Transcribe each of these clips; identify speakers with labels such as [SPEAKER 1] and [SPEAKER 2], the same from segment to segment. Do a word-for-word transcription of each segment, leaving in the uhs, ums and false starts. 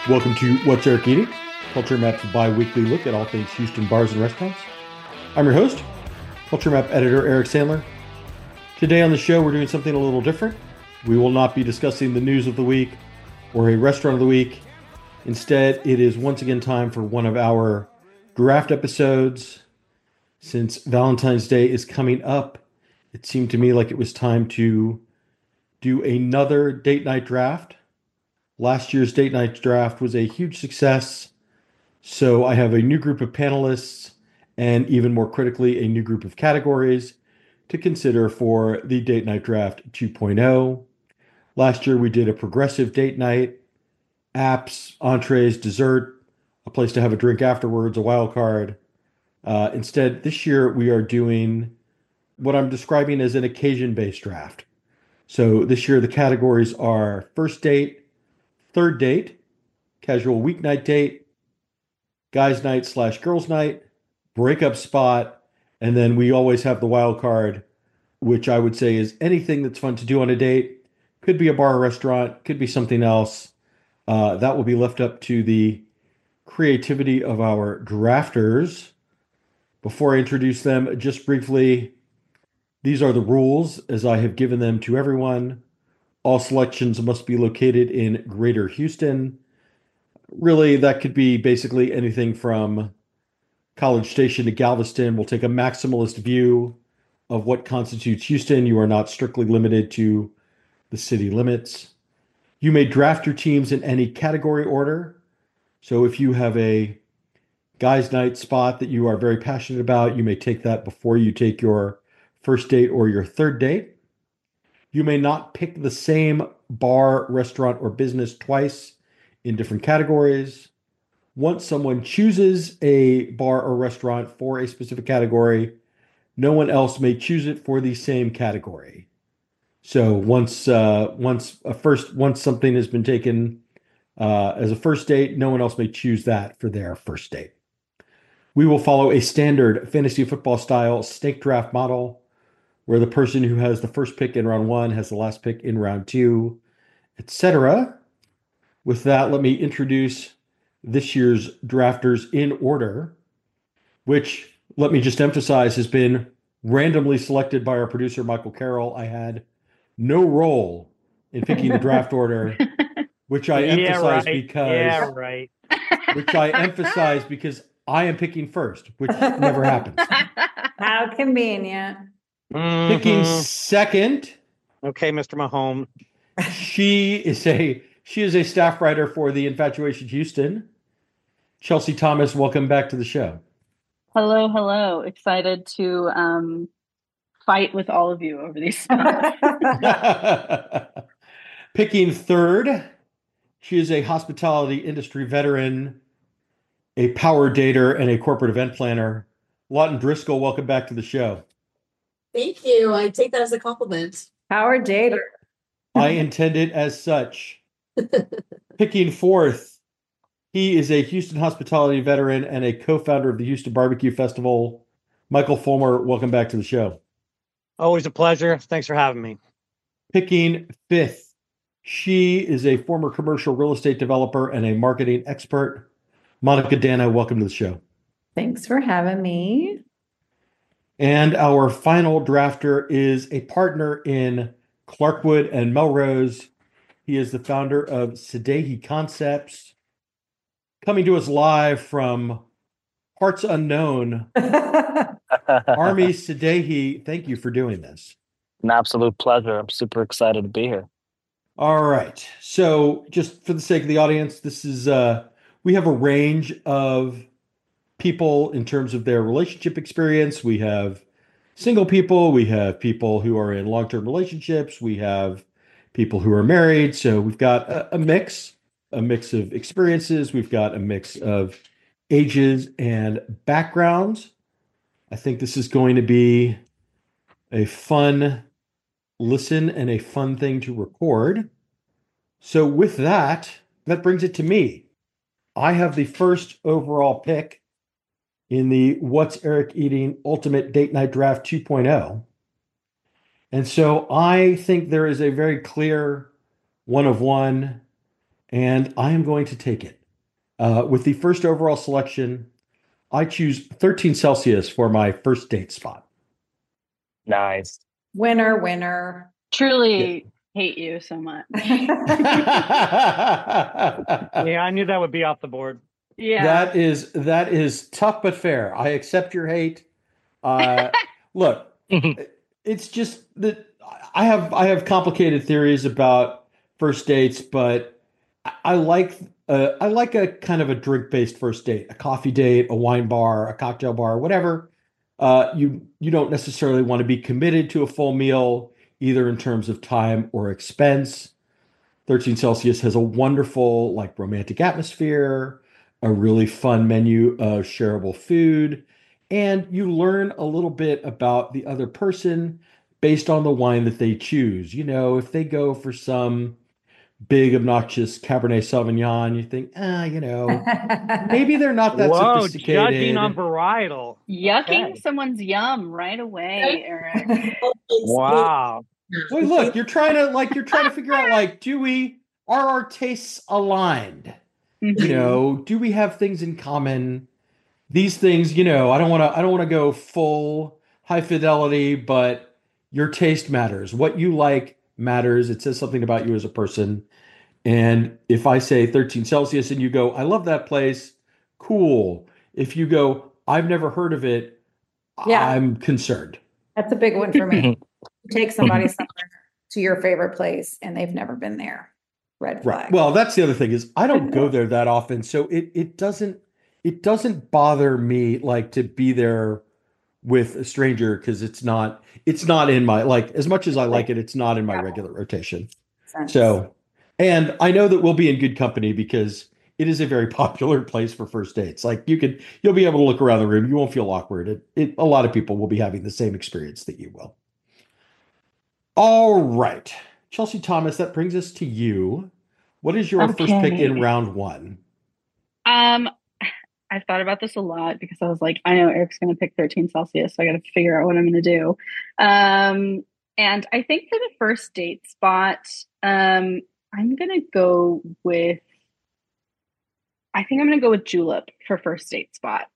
[SPEAKER 1] Welcome to What's Eric Eating? Culture Map's bi-weekly look at all things Houston bars and restaurants. I'm your host, Culture Map editor Eric Sandler. Today on the show, we're doing something a little different. We will not be discussing the news of the week or a restaurant of the week. Instead, it is once again time for one of our draft episodes. Since Valentine's Day is coming up, it seemed to me like it was time to do another date night draft. Last year's date night draft was a huge success, so I have a new group of panelists and, even more critically, a new group of categories to consider for the date night draft two point oh. Last year we did a progressive date night, apps, entrees, dessert, a place to have a drink afterwards, a wild card. Uh, instead, this year we are doing what I'm describing as an occasion-based draft. So this year the categories are first date, third date, casual weeknight date, guys night slash girls night, breakup spot, and then we always have the wild card, which I would say is anything that's fun to do on a date. Could be a bar or restaurant, could be something else. Uh, that will be left up to the creativity of our drafters. Before I introduce them, just briefly, these are the rules as I have given them to everyone. All selections must be located in Greater Houston. Really, that could be basically anything from College Station to Galveston. We'll take a maximalist view of what constitutes Houston. You are not strictly limited to the city limits. You may draft your teams in any category order. So if you have a guys' night spot that you are very passionate about, you may take that before you take your first date or your third date. You may not pick the same bar, restaurant, or business twice in different categories. Once someone chooses a bar or restaurant for a specific category, no one else may choose it for the same category. So once uh, once a first once something has been taken uh, as a first date, no one else may choose that for their first date. We will follow a standard fantasy football style snake draft model, where the person who has the first pick in round one has the last pick in round two, et cetera. With that, let me introduce this year's drafters in order, which, let me just emphasize, has been randomly selected by our producer, Michael Carroll. I had no role in picking the draft order, which I
[SPEAKER 2] yeah,
[SPEAKER 1] emphasize
[SPEAKER 2] right.
[SPEAKER 1] because
[SPEAKER 2] yeah, right.
[SPEAKER 1] which I emphasize because I am picking first, which never happens.
[SPEAKER 3] How convenient.
[SPEAKER 2] Mhm.
[SPEAKER 1] Picking second.
[SPEAKER 2] Okay, Mister Mahomes.
[SPEAKER 1] She is a she is a staff writer for the Infatuation Houston. Chelsea Thomas, welcome back to the show.
[SPEAKER 4] Hello, hello. Excited to um, fight with all of you over these spots.
[SPEAKER 1] Picking third, she is a hospitality industry veteran, a power dater, and a corporate event planner. Lawton Driscoll, welcome back to the show.
[SPEAKER 5] Thank you. I take that as a compliment.
[SPEAKER 3] Power dater.
[SPEAKER 1] I intend it as such. Picking fourth, he is a Houston hospitality veteran and a co-founder of the Houston Barbecue Festival. Michael Fulmer, welcome back to the show.
[SPEAKER 2] Always a pleasure. Thanks for having me.
[SPEAKER 1] Picking fifth, she is a former commercial real estate developer and a marketing expert. Monica Dana, welcome to the show.
[SPEAKER 3] Thanks for having me.
[SPEAKER 1] And our final drafter is a partner in Clarkwood and Melrose. He is the founder of Sadehi Concepts. Coming to us live from parts unknown, Army Sadehi, thank you for doing this.
[SPEAKER 6] An absolute pleasure. I'm super excited to be here.
[SPEAKER 1] All right. So just for the sake of the audience, this is, uh, we have a range of people in terms of their relationship experience. We have single people. We have people who are in long-term relationships. We have people who are married. So we've got a, a mix, a mix of experiences. We've got a mix of ages and backgrounds. I think this is going to be a fun listen and a fun thing to record. So with that, that brings it to me. I have the first overall pick in the What's Eric Eating Ultimate Date Night Draft two point oh. And so I think there is a very clear one of one and I am going to take it. Uh, with the first overall selection, I choose thirteen Celsius for my first date spot.
[SPEAKER 6] Nice.
[SPEAKER 3] Winner, winner.
[SPEAKER 4] Truly hate you so much.
[SPEAKER 2] Yeah, I knew that would be off the board.
[SPEAKER 4] Yeah.
[SPEAKER 1] That is that is tough but fair. I accept your hate. Uh, look, it's just that I have I have complicated theories about first dates, but I, I like uh, I like a kind of a drink based first date, a coffee date, a wine bar, a cocktail bar, whatever. Uh, you you don't necessarily want to be committed to a full meal, either in terms of time or expense. thirteen Celsius has a wonderful, like, romantic atmosphere, a really fun menu of shareable food, and you learn a little bit about the other person based on the wine that they choose. You know, if they go for some big, obnoxious Cabernet Sauvignon, you think, ah, you know, maybe they're not that
[SPEAKER 2] Whoa,
[SPEAKER 1] sophisticated.
[SPEAKER 2] judging on varietal.
[SPEAKER 4] Yucking
[SPEAKER 2] Okay.
[SPEAKER 4] someone's yum right away, Eric.
[SPEAKER 2] Wow.
[SPEAKER 1] Well, look, you're trying to like you're trying to figure out like, do we are our tastes aligned? You know, do we have things in common? These things, you know, I don't want to I don't want to go full high fidelity, but your taste matters. What you like matters. It says something about you as a person. And if I say thirteen Celsius and you go, I love that place, cool. If you go, I've never heard of it,
[SPEAKER 3] Yeah.
[SPEAKER 1] I'm concerned.
[SPEAKER 3] That's a big one for me. Take somebody somewhere to your favorite place and they've never been there. Red flag.
[SPEAKER 1] Right. Well, that's the other thing is I don't go there that often, so it it doesn't it doesn't bother me like to be there with a stranger because it's not it's not in my like as much as I like it, it's not in my regular rotation.
[SPEAKER 3] Sense.
[SPEAKER 1] So, and I know that we'll be in good company because it is a very popular place for first dates. Like you could you'll be able to look around the room, you won't feel awkward. It, it a lot of people will be having the same experience that you will. All right. Chelsea Thomas, that brings us to you. What is your first pick in
[SPEAKER 4] Okay.
[SPEAKER 1] round one?
[SPEAKER 4] Um, I've thought about this a lot because I was like, I know Eric's going to pick thirteen Celsius, so I got to figure out what I'm going to do. Um, and I think for the first date spot, um, I'm going to go with, I think I'm going to go with Julep for first date spot.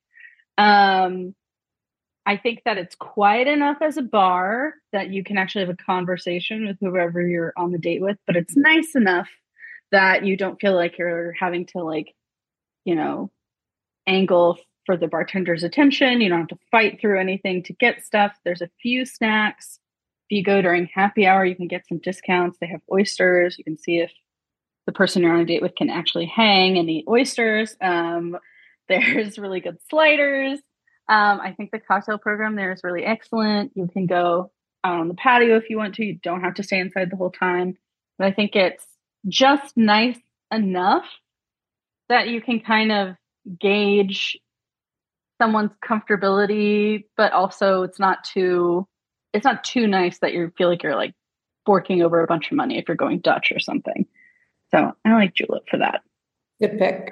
[SPEAKER 4] Um, I think that it's quiet enough as a bar that you can actually have a conversation with whoever you're on the date with, but it's nice enough that you don't feel like you're having to like, you know, angle for the bartender's attention. You don't have to fight through anything to get stuff. There's a few snacks. If you go during happy hour, you can get some discounts. They have oysters. You can see if the person you're on a date with can actually hang and eat oysters. Um, there's really good sliders. Um, I think the cocktail program there is really excellent. You can go out on the patio if you want to. You don't have to stay inside the whole time. But I think it's just nice enough that you can kind of gauge someone's comfortability, but also it's not too it's not too nice that you feel like you're like forking over a bunch of money if you're going Dutch or something. So I like Julep for that.
[SPEAKER 3] Good pick.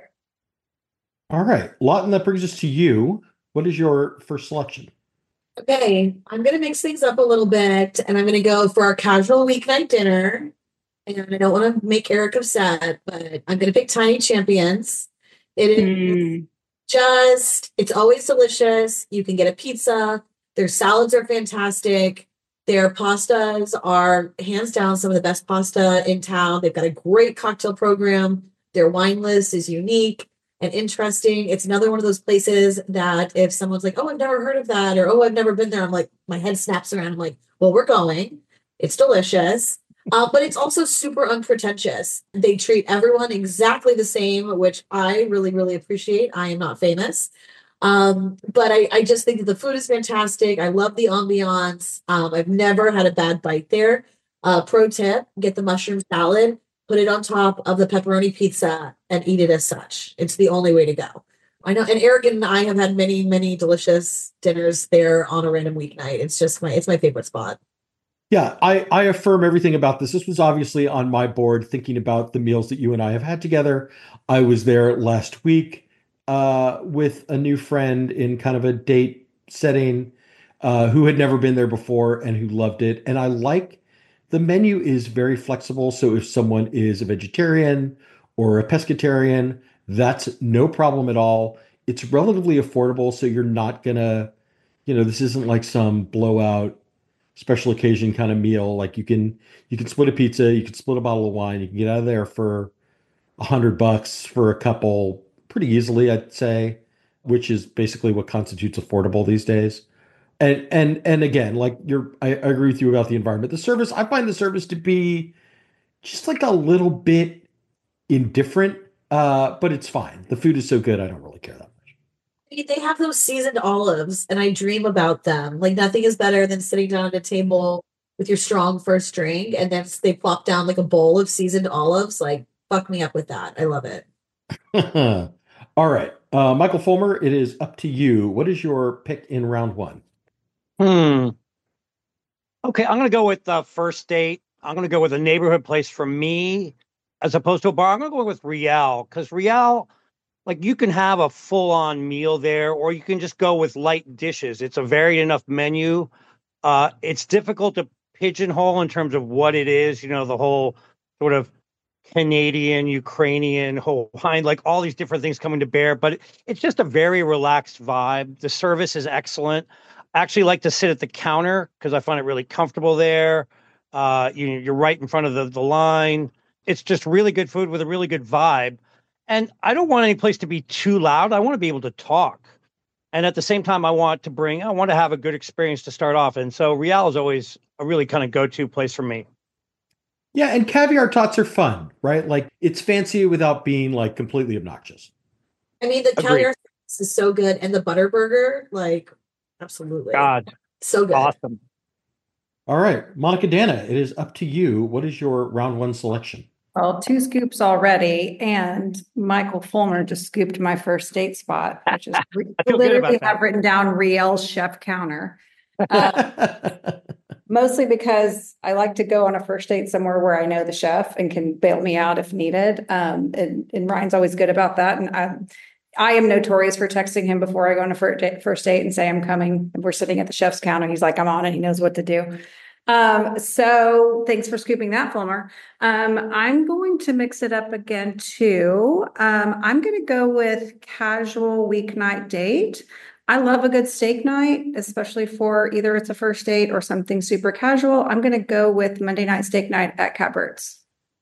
[SPEAKER 1] All right. Lawton, that brings us to you. What is your first selection?
[SPEAKER 5] Okay, I'm going to mix things up a little bit and I'm going to go for our casual weeknight dinner. And I don't want to make Eric upset, but I'm going to pick Tiny Champions. It is
[SPEAKER 4] Mm.
[SPEAKER 5] just, it's always delicious. You can get a pizza. Their salads are fantastic. Their pastas are hands down some of the best pasta in town. They've got a great cocktail program. Their wine list is unique and interesting. It's another one of those places that if someone's like, oh, I've never heard of that, or oh, I've never been there, I'm like, my head snaps around. I'm like, well, we're going. It's delicious. Uh, but it's also super unpretentious. They treat everyone exactly the same, which I really, really appreciate. I am not famous. Um, but I, I just think that the food is fantastic. I love the ambiance. Um, I've never had a bad bite there. Uh, pro tip, get the mushroom salad, put it on top of the pepperoni pizza and eat it as such. It's the only way to go. I know. And Eric and I have had many, many delicious dinners there on a random weeknight. It's just my, it's my favorite spot.
[SPEAKER 1] Yeah, I, I affirm everything about this. This was obviously on my board thinking about the meals that you and I have had together. I was there last week uh, with a new friend in kind of a date setting uh, who had never been there before and who loved it. And I like the menu is very flexible. So if someone is a vegetarian or a pescatarian, that's no problem at all. It's relatively affordable, so you're not gonna, you know, this isn't like some blowout special occasion kind of meal. Like you can you can split a pizza, you can split a bottle of wine, you can get out of there for a hundred bucks for a couple pretty easily, I'd say, which is basically what constitutes affordable these days. And and and again, like you're, I, I agree with you about the environment. The service, I find the service to be just like a little bit indifferent, uh, but it's fine. The food is so good, I don't really care that much.
[SPEAKER 5] I mean, they have those seasoned olives, and I dream about them. Like nothing is better than sitting down at a table with your strong first drink, and then they plop down like a bowl of seasoned olives. Like, fuck me up with that. I love it.
[SPEAKER 1] All right, uh, Michael Fulmer, it is up to you. What is your pick in round one?
[SPEAKER 2] Hmm. Okay, I'm going to go with uh, first date. I'm going to go with a neighborhood place for me as opposed to a bar. I'm going to go with Riel because Riel, like you can have a full on meal there, or you can just go with light dishes. It's a varied enough menu. Uh, it's difficult to pigeonhole in terms of what it is, you know, the whole sort of Canadian, Ukrainian, Hawaiian, like all these different things coming to bear, but it, it's just a very relaxed vibe. The service is excellent. I actually like to sit at the counter because I find it really comfortable there. Uh, you, you're right in front of the, the line. It's just really good food with a really good vibe. And I don't want any place to be too loud. I want to be able to talk. And at the same time, I want to bring, I want to have a good experience to start off. And so Riel is always a really kind of go-to place for me.
[SPEAKER 1] Yeah, and caviar tots are fun, right? Like it's fancy without being like completely obnoxious.
[SPEAKER 5] I mean, the
[SPEAKER 2] Agreed.
[SPEAKER 5] caviar is so good, and the butter burger, like, absolutely.
[SPEAKER 2] God,
[SPEAKER 5] so good.
[SPEAKER 2] awesome.
[SPEAKER 1] All right, Monica Dana, it is up to you. What is your round one selection?
[SPEAKER 3] Well, two scoops already, and Michael Fulmer just scooped my first date spot, which is re-
[SPEAKER 2] I feel good
[SPEAKER 3] literally
[SPEAKER 2] about that.
[SPEAKER 3] have written down Riel Chef Counter. Uh, mostly because I like to go on a first date somewhere where I know the chef and can bail me out if needed. Um, and, and Ryan's always good about that. And I, I am notorious for texting him before I go on a first date, first date and say I'm coming. We're sitting at the chef's counter. He's like, I'm on it. He knows what to do. Um, so thanks for scooping that, Fulmer. Um, I'm going to mix it up again too. Um, I'm going to go with casual weeknight date. I love a good steak night, especially for either it's a first date or something super casual. I'm going to go with Monday night steak night at Catbert's.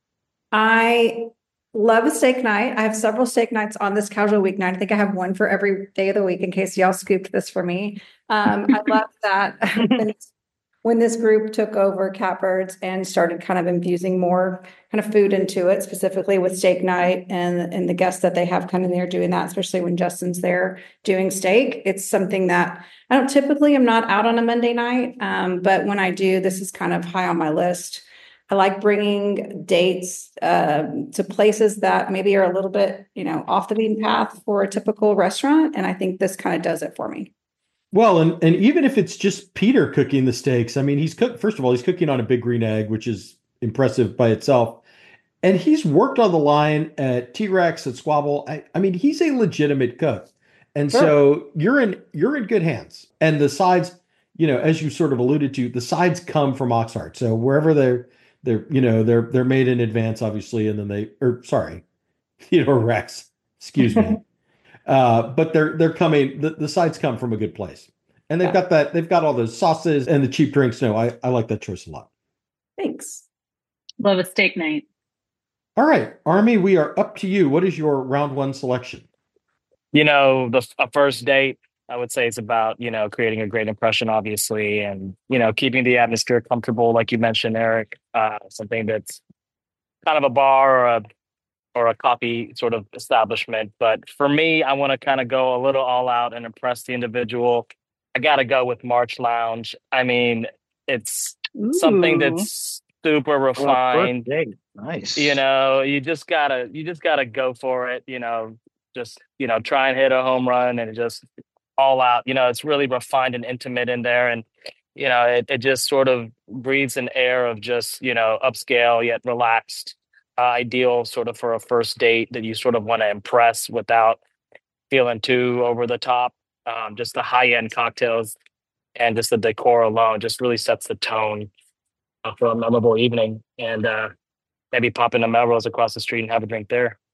[SPEAKER 3] I love a steak night. I have several steak nights on this casual weeknight. I think I have one for every day of the week in case y'all scooped this for me. Um, I love that when, when this group took over Catbirds and started kind of infusing more kind of food into it, specifically with steak night and, and the guests that they have kind of there doing that, especially when Justin's there doing steak. It's something that I don't typically, I'm not out on a Monday night, um, but when I do, this is kind of high on my list. I like bringing dates um, to places that maybe are a little bit, you know, off the beaten path for a typical restaurant. And I think this kind of does it for me.
[SPEAKER 1] Well, and, and even if it's just Peter cooking the steaks, I mean, he's cooked, first of all, he's cooking on a big green egg, which is impressive by itself. And he's worked on the line at T-Rex, at Squabble. I, I mean, he's a legitimate cook. And
[SPEAKER 2] Sure.
[SPEAKER 1] so you're in, you're in good hands. And the sides, you know, as you sort of alluded to, the sides come from Oxheart. So wherever they're, they're, you know, they're, they're made in advance, obviously. And then they, or sorry, Theodore Rex, excuse me. Uh, but they're they're coming. The, the sides come from a good place, and they've
[SPEAKER 3] Yeah.
[SPEAKER 1] got that. They've got all those sauces and the cheap drinks. No, I, I like that choice a lot.
[SPEAKER 3] Thanks.
[SPEAKER 4] Love a steak night.
[SPEAKER 1] All right, Army, we are up to you. What is your round one selection?
[SPEAKER 6] You know, the a first date, I would say it's about, you know, creating a great impression, obviously, and, you know, keeping the atmosphere comfortable, like you mentioned, Eric. Uh, something that's kind of a bar or a or a coffee sort of establishment. But for me, I want to kind of go a little all out and impress the individual. I got to go with March Lounge. I mean, it's something
[SPEAKER 4] Ooh.
[SPEAKER 6] that's super
[SPEAKER 2] Well, first
[SPEAKER 6] refined.
[SPEAKER 2] date. Nice.
[SPEAKER 6] You know, you just gotta, you just gotta go for it. You know, just you know, try and hit a home run and just all out. You know, it's really refined and intimate in there, and you know, it, it just sort of breathes an air of just you know, upscale yet relaxed. Uh, ideal sort of for a first date that you sort of want to impress without feeling too over the top. Um, just the high end cocktails and just the decor alone just really sets the tone uh, for a memorable evening. And uh, maybe pop into Melrose across the street and have a drink there.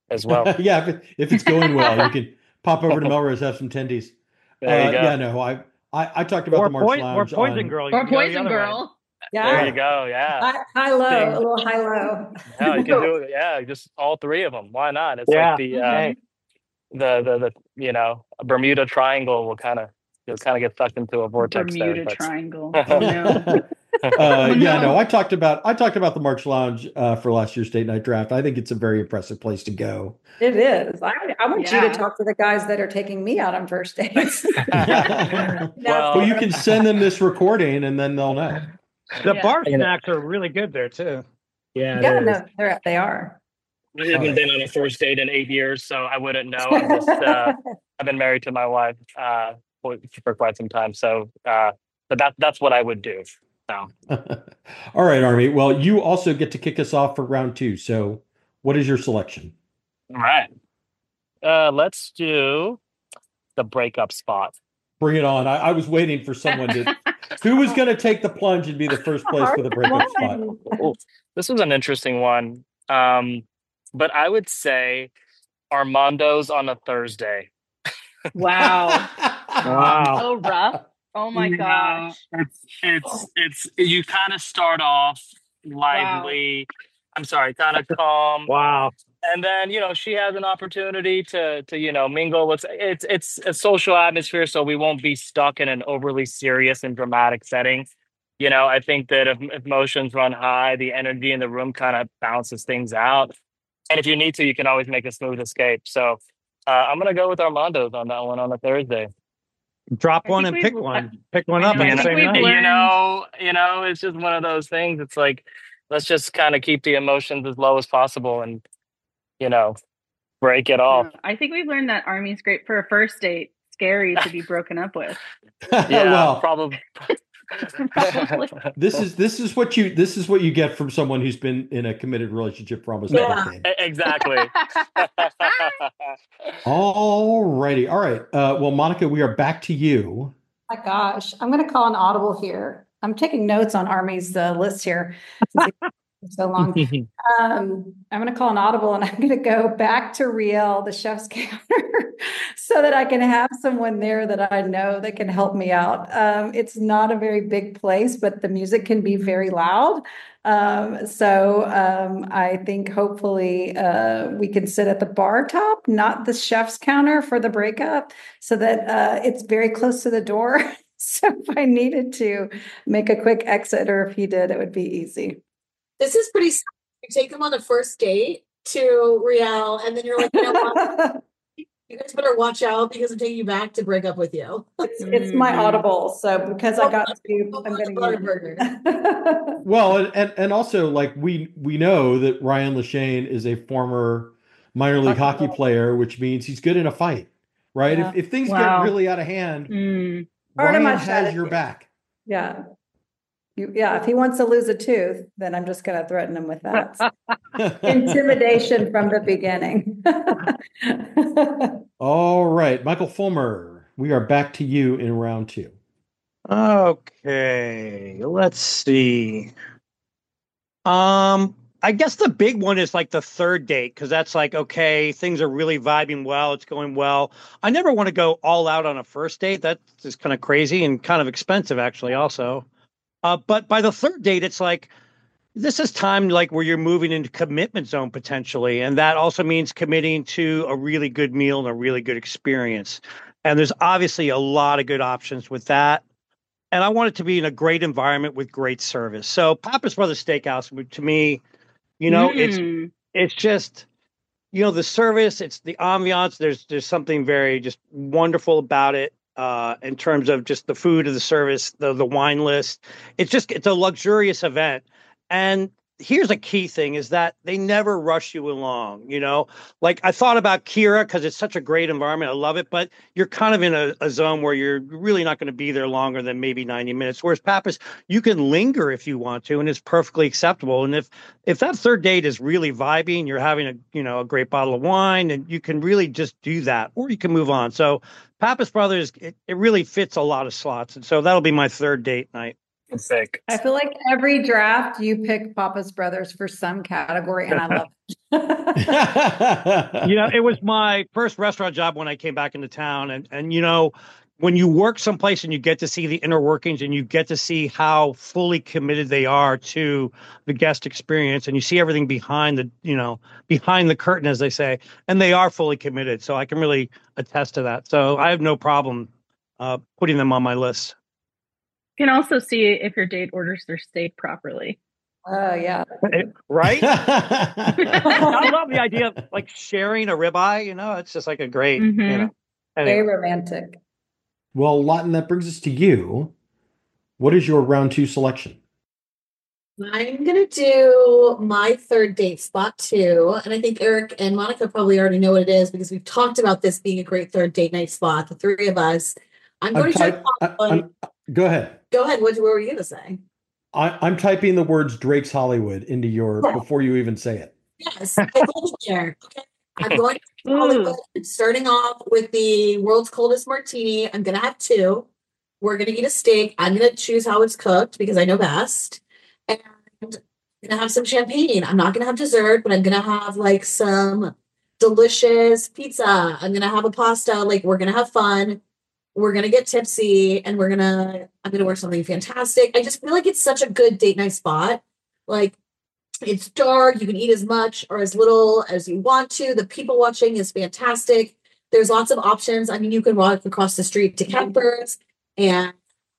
[SPEAKER 6] as well.
[SPEAKER 1] Yeah, if, it, if it's going well, you can pop over to Melrose, have some tendies.
[SPEAKER 6] There you
[SPEAKER 1] Uh,
[SPEAKER 6] go.
[SPEAKER 1] yeah, no, I, I I talked about
[SPEAKER 2] Or,
[SPEAKER 1] the March
[SPEAKER 2] poi- or
[SPEAKER 1] Lounge
[SPEAKER 2] Poison
[SPEAKER 1] on,
[SPEAKER 2] Girl. You
[SPEAKER 4] Or
[SPEAKER 2] can go the
[SPEAKER 4] Poison
[SPEAKER 2] other way.
[SPEAKER 4] Girl.
[SPEAKER 6] There
[SPEAKER 3] Yeah.
[SPEAKER 6] you go. Yeah.
[SPEAKER 3] High, high low,
[SPEAKER 6] Big-
[SPEAKER 3] a little high low.
[SPEAKER 6] Yeah, you can do it. Yeah, just all three of them. Why not? It's
[SPEAKER 2] Yeah.
[SPEAKER 6] like the uh,
[SPEAKER 2] Hey.
[SPEAKER 6] the the the you know Bermuda Triangle will kind of you'll kind of get sucked into a vortex
[SPEAKER 4] Bermuda
[SPEAKER 6] there. But
[SPEAKER 4] Triangle. Oh no.
[SPEAKER 1] Uh, yeah,
[SPEAKER 4] no.
[SPEAKER 1] no, I talked about I talked about the March Lounge uh, for last year's date night draft. I think it's a very impressive place to go.
[SPEAKER 3] It is. I, I want you
[SPEAKER 4] Yeah.
[SPEAKER 3] to talk to the guys that are taking me out on first dates.
[SPEAKER 6] well,
[SPEAKER 1] Well, you can send them this recording, and then they'll know.
[SPEAKER 2] The
[SPEAKER 4] Yeah.
[SPEAKER 2] bar
[SPEAKER 6] You know-
[SPEAKER 2] snacks are really good there too.
[SPEAKER 6] yeah,
[SPEAKER 3] Yeah,
[SPEAKER 6] it is.
[SPEAKER 3] no, they're, they are.
[SPEAKER 6] I haven't been on a first date in eight years, so I wouldn't know. I'm just uh, I've been married to my wife uh, for, for quite some time, so uh, but that that's what I would do. So
[SPEAKER 1] All right, Army. Well, you also get to kick us off for round two. So, what is your selection?
[SPEAKER 6] all right, uh, let's do the breakup spot.
[SPEAKER 1] Bring it on. I, I was waiting for someone to. Who was going to take the plunge and be the first place for the breakup spot?
[SPEAKER 6] Oh, this was an interesting one, um, but I would say Armando's on a Thursday.
[SPEAKER 4] Wow.
[SPEAKER 2] Wow.
[SPEAKER 4] So rough. Oh my
[SPEAKER 6] You know,
[SPEAKER 4] gosh.
[SPEAKER 6] It's it's it's you kind of start off lively. I'm sorry, kind of calm,
[SPEAKER 2] Wow.
[SPEAKER 6] and then you know she has an opportunity to to you know mingle with. It's it's a social atmosphere, so we won't be stuck in an overly serious and dramatic setting. You know, I think that if, if emotions run high, the energy in the room kind of balances things out. And if you need to, you can always make a smooth escape. So uh, I'm gonna go with Armando's on that one on a Thursday.
[SPEAKER 2] Drop
[SPEAKER 4] I
[SPEAKER 2] one
[SPEAKER 4] think
[SPEAKER 2] and
[SPEAKER 4] we've-
[SPEAKER 2] pick one. Pick one
[SPEAKER 4] I
[SPEAKER 2] up
[SPEAKER 4] know,
[SPEAKER 2] on
[SPEAKER 4] I
[SPEAKER 2] the
[SPEAKER 4] think
[SPEAKER 2] same
[SPEAKER 4] we've
[SPEAKER 2] night.
[SPEAKER 4] learned-
[SPEAKER 6] You know, you know, it's just one of those things. It's like let's just kind of keep the emotions as low as possible, and you know, break it off.
[SPEAKER 4] I think we've learned that Army's great for a first date. Scary to be broken up with.
[SPEAKER 6] Yeah,
[SPEAKER 1] well,
[SPEAKER 6] probably.
[SPEAKER 4] Probably.
[SPEAKER 1] this is this is what you this is what you get from someone who's been in a committed relationship for almost
[SPEAKER 5] Yeah.
[SPEAKER 1] a decade.
[SPEAKER 6] Exactly.
[SPEAKER 1] All righty. All right. Uh, well, Monica, we are back to you.
[SPEAKER 3] My gosh, I'm going to call an audible here. I'm taking notes on Army's uh, list here. Since it's so long. Um, I'm going to call an audible, and I'm going to go back to Riel, the chef's counter, so that I can have someone there that I know that can help me out. Um, it's not a very big place, but the music can be very loud. Um, so um, I think hopefully uh, we can sit at the bar top, not the chef's counter for the breakup, so that uh, it's very close to the door. So if I needed to make a quick exit, or if he did, it would be easy.
[SPEAKER 5] This is pretty simple. You take them on a first date to Riel, and then you're like, you know what? You guys better watch out because I'm taking you back to break up with you.
[SPEAKER 3] It's, it's my
[SPEAKER 4] Mhm.
[SPEAKER 3] audible, so because I got to,
[SPEAKER 5] Oh,
[SPEAKER 3] I'm
[SPEAKER 5] that's
[SPEAKER 3] going
[SPEAKER 5] a burger.
[SPEAKER 3] to.
[SPEAKER 1] Well, and, and and also like we we know that Ryan Lashane is a former minor league hockey player, which means he's good in a fight, right?
[SPEAKER 3] Yeah.
[SPEAKER 1] If if things
[SPEAKER 4] Wow.
[SPEAKER 1] get really out of hand,
[SPEAKER 4] Mm.
[SPEAKER 3] Part of
[SPEAKER 1] Ryan
[SPEAKER 3] my
[SPEAKER 1] has
[SPEAKER 3] strategy.
[SPEAKER 1] your back.
[SPEAKER 3] Yeah. You, yeah, if he wants to lose a tooth, then I'm just going to threaten him with that. Intimidation from the beginning.
[SPEAKER 1] All right, Michael Fulmer, we are back to you in round two.
[SPEAKER 2] Okay, let's see. Um, I guess the big one is like the third date, because that's like, okay, things are really vibing well, it's going well. I never want to go all out on a first date. That's just kind of crazy and kind of expensive, actually, also. Uh, but by the third date, it's like this is time like where you're moving into commitment zone potentially, and that also means committing to a really good meal and a really good experience. And there's obviously a lot of good options with that. And I want it to be in a great environment with great service. So Pappas Brothers Steakhouse, to me, you know, it's
[SPEAKER 4] Mm.
[SPEAKER 2] it's just, you know, the service, it's the ambiance. There's there's something very just wonderful about it uh, in terms of just the food and the service, the the wine list. It's just it's a luxurious event. And here's a key thing is that they never rush you along, you know, like I thought about Kira because it's such a great environment. I love it, but you're kind of in a, a zone where you're really not going to be there longer than maybe ninety minutes. Whereas Pappas, you can linger if you want to, and it's perfectly acceptable. And if, if that third date is really vibing, you're having a, you know, a great bottle of wine and you can really just do that, or you can move on. So Pappas Brothers, it, it really fits a lot of slots. And so that'll be my third date night.
[SPEAKER 6] Sick.
[SPEAKER 3] I feel like every draft you pick Papa's Brothers for some category, and I love it.
[SPEAKER 2] You know, it was my first restaurant job when I came back into town. And, and, you know, when you work someplace and you get to see the inner workings and you get to see how fully committed they are to the guest experience and you see everything behind the, you know, behind the curtain, as they say, and they are fully committed. So I can really attest to that. So I have no problem uh, putting them on my list.
[SPEAKER 4] You can also see if your date orders their steak properly.
[SPEAKER 3] Oh, yeah.
[SPEAKER 2] Right? I love the idea of like sharing a ribeye, you know, it's just like a great,
[SPEAKER 4] Mhm.
[SPEAKER 2] you know.
[SPEAKER 3] Very
[SPEAKER 2] Anyway.
[SPEAKER 3] romantic.
[SPEAKER 1] Well, Lawton, that brings us to you. What is your round two selection?
[SPEAKER 5] I'm gonna do my third date spot too, and I think Eric and Monica probably already know what it is because we've talked about this being a great third date night spot. The three of us. I'm going
[SPEAKER 1] I'm
[SPEAKER 5] to
[SPEAKER 1] type-
[SPEAKER 5] type
[SPEAKER 1] I- I'm- go ahead.
[SPEAKER 5] Go ahead. What, what were you gonna say?
[SPEAKER 1] I, I'm typing the words Drake's Hollywood into your before you even say it.
[SPEAKER 5] Yes, I hold it there. Okay, I'm going to Hollywood. Starting off with the world's coldest martini. I'm gonna have two. We're gonna eat a steak. I'm gonna choose how it's cooked because I know best. And I'm gonna have some champagne. I'm not gonna have dessert, but I'm gonna have like some delicious pizza. I'm gonna have a pasta. Like we're gonna have fun. We're gonna get tipsy, and we're gonna. I'm gonna wear something fantastic. I just feel like it's such a good date night spot. Like it's dark. You can eat as much or as little as you want to. The people watching is fantastic. There's lots of options. I mean, you can walk across the street to Campers and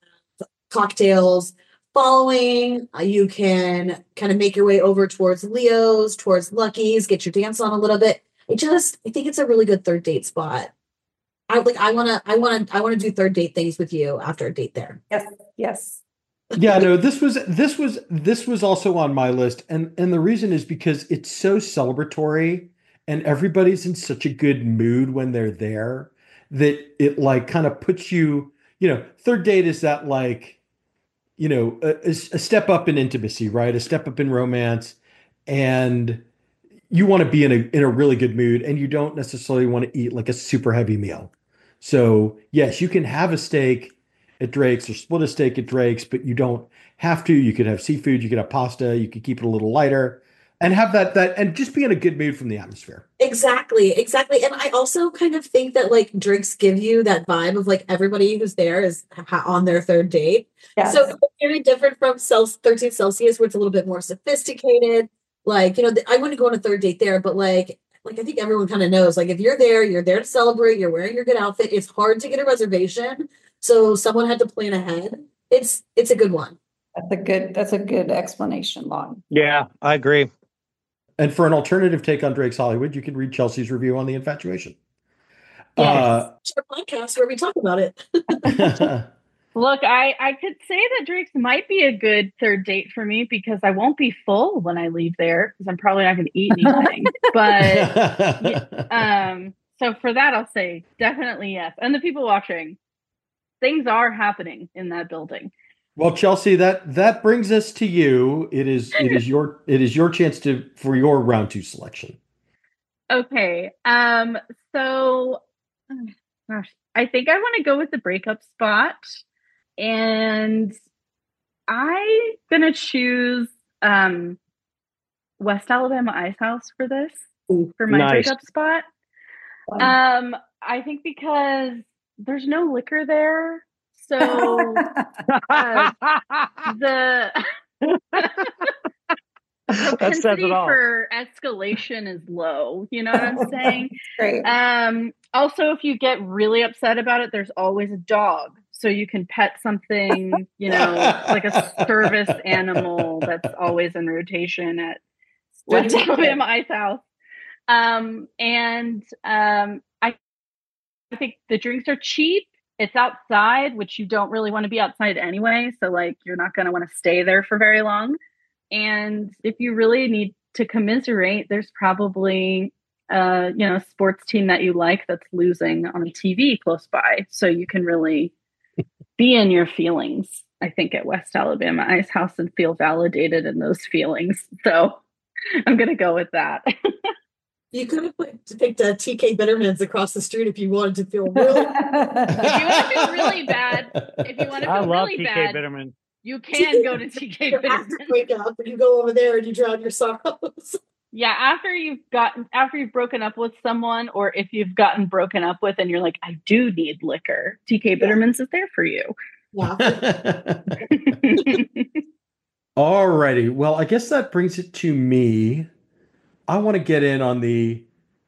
[SPEAKER 5] cocktails following. Uh, You can kind of make your way over towards Leo's, towards Lucky's, get your dance on a little bit. I just, I think it's a really good third date spot. I like, I want to, I want to, I want to do third date things with you after a date there.
[SPEAKER 3] Yes. Yes.
[SPEAKER 1] Yeah, no, this was this was this was also on my list, and and the reason is because it's so celebratory, and everybody's in such a good mood when they're there that it like kind of puts you, you know, third date is that like, you know, a, a a step up in intimacy, right? A step up in romance, and you want to be in a in a really good mood, and you don't necessarily want to eat like a super heavy meal. So yes, you can have a steak at Drake's or split a steak at Drake's, but you don't have to. You could have seafood, you could have pasta, you could keep it a little lighter and have that that and just be in a good mood from the atmosphere.
[SPEAKER 5] Exactly, exactly. And I also kind of think that like drinks give you that vibe of like everybody who's there is ha- on their third date.
[SPEAKER 3] Yes.
[SPEAKER 5] So it's very different from Cel- thirteen Celsius, where it's a little bit more sophisticated. Like, you know, th- I wouldn't go on a third date there, but like, like I think everyone kind of knows, like if you're there, you're there to celebrate, you're wearing your good outfit. It's hard to get a reservation. So someone had to plan ahead. It's, it's a good one.
[SPEAKER 3] That's a good, that's a good explanation, Lon.
[SPEAKER 2] Yeah, I agree.
[SPEAKER 1] And for an alternative take on Drake's Hollywood, you can read Chelsea's review on The Infatuation.
[SPEAKER 5] Yeah, it's our podcast where we talk about it.
[SPEAKER 1] Uh,
[SPEAKER 4] Look, I, I could say that Drake's might be a good third date for me because I won't be full when I leave there because I'm probably not going to eat anything. But um, so for that, I'll say definitely yes. And the people watching, things are happening in that building.
[SPEAKER 1] well, Chelsea, that that brings us to you. It is it is your it is your chance to for your round two selection.
[SPEAKER 4] Okay. Um. So, gosh, I think I want to go with the breakup spot, and I'm gonna choose um West Alabama Ice House for this
[SPEAKER 5] Ooh,
[SPEAKER 4] for my
[SPEAKER 2] nice.
[SPEAKER 4] breakup spot. Um, I think because there's no liquor there, so uh, the
[SPEAKER 2] That says it
[SPEAKER 4] propensity
[SPEAKER 2] all.
[SPEAKER 4] for escalation is low. You know what I'm saying?
[SPEAKER 3] Great.
[SPEAKER 4] Um, also, if you get really upset about it, there's always a dog. So you can pet something, you know, like a service animal that's always in rotation at West Alabama Ice House. Um, and um, I, I think the drinks are cheap. It's outside, which you don't really want to be outside anyway. So, like, you're not going to want to stay there for very long. And if you really need to commiserate, there's probably uh, you know, a sports team that you like that's losing on a T V close by. So you can really be in your feelings, I think, at West Alabama Ice House and feel validated in those feelings. So I'm going to go with that.
[SPEAKER 5] You could have put, picked uh, T K Bitterman's across the street if you wanted to feel really.
[SPEAKER 4] If you want to feel really bad, if you want to
[SPEAKER 2] I
[SPEAKER 4] feel
[SPEAKER 2] love
[SPEAKER 4] really
[SPEAKER 2] T K
[SPEAKER 4] bad,
[SPEAKER 2] Bitterman.
[SPEAKER 4] you can go to T K
[SPEAKER 5] You have to
[SPEAKER 4] Bitterman.
[SPEAKER 5] wake up and you go over there and you drown your sorrows.
[SPEAKER 4] Yeah, after you've gotten after you've broken up with someone, or if you've gotten broken up with and you're like, I do need liquor, T K Bittermans is there for you.
[SPEAKER 5] Yeah.
[SPEAKER 1] Alrighty. Well, I guess that brings it to me. I want to get in on the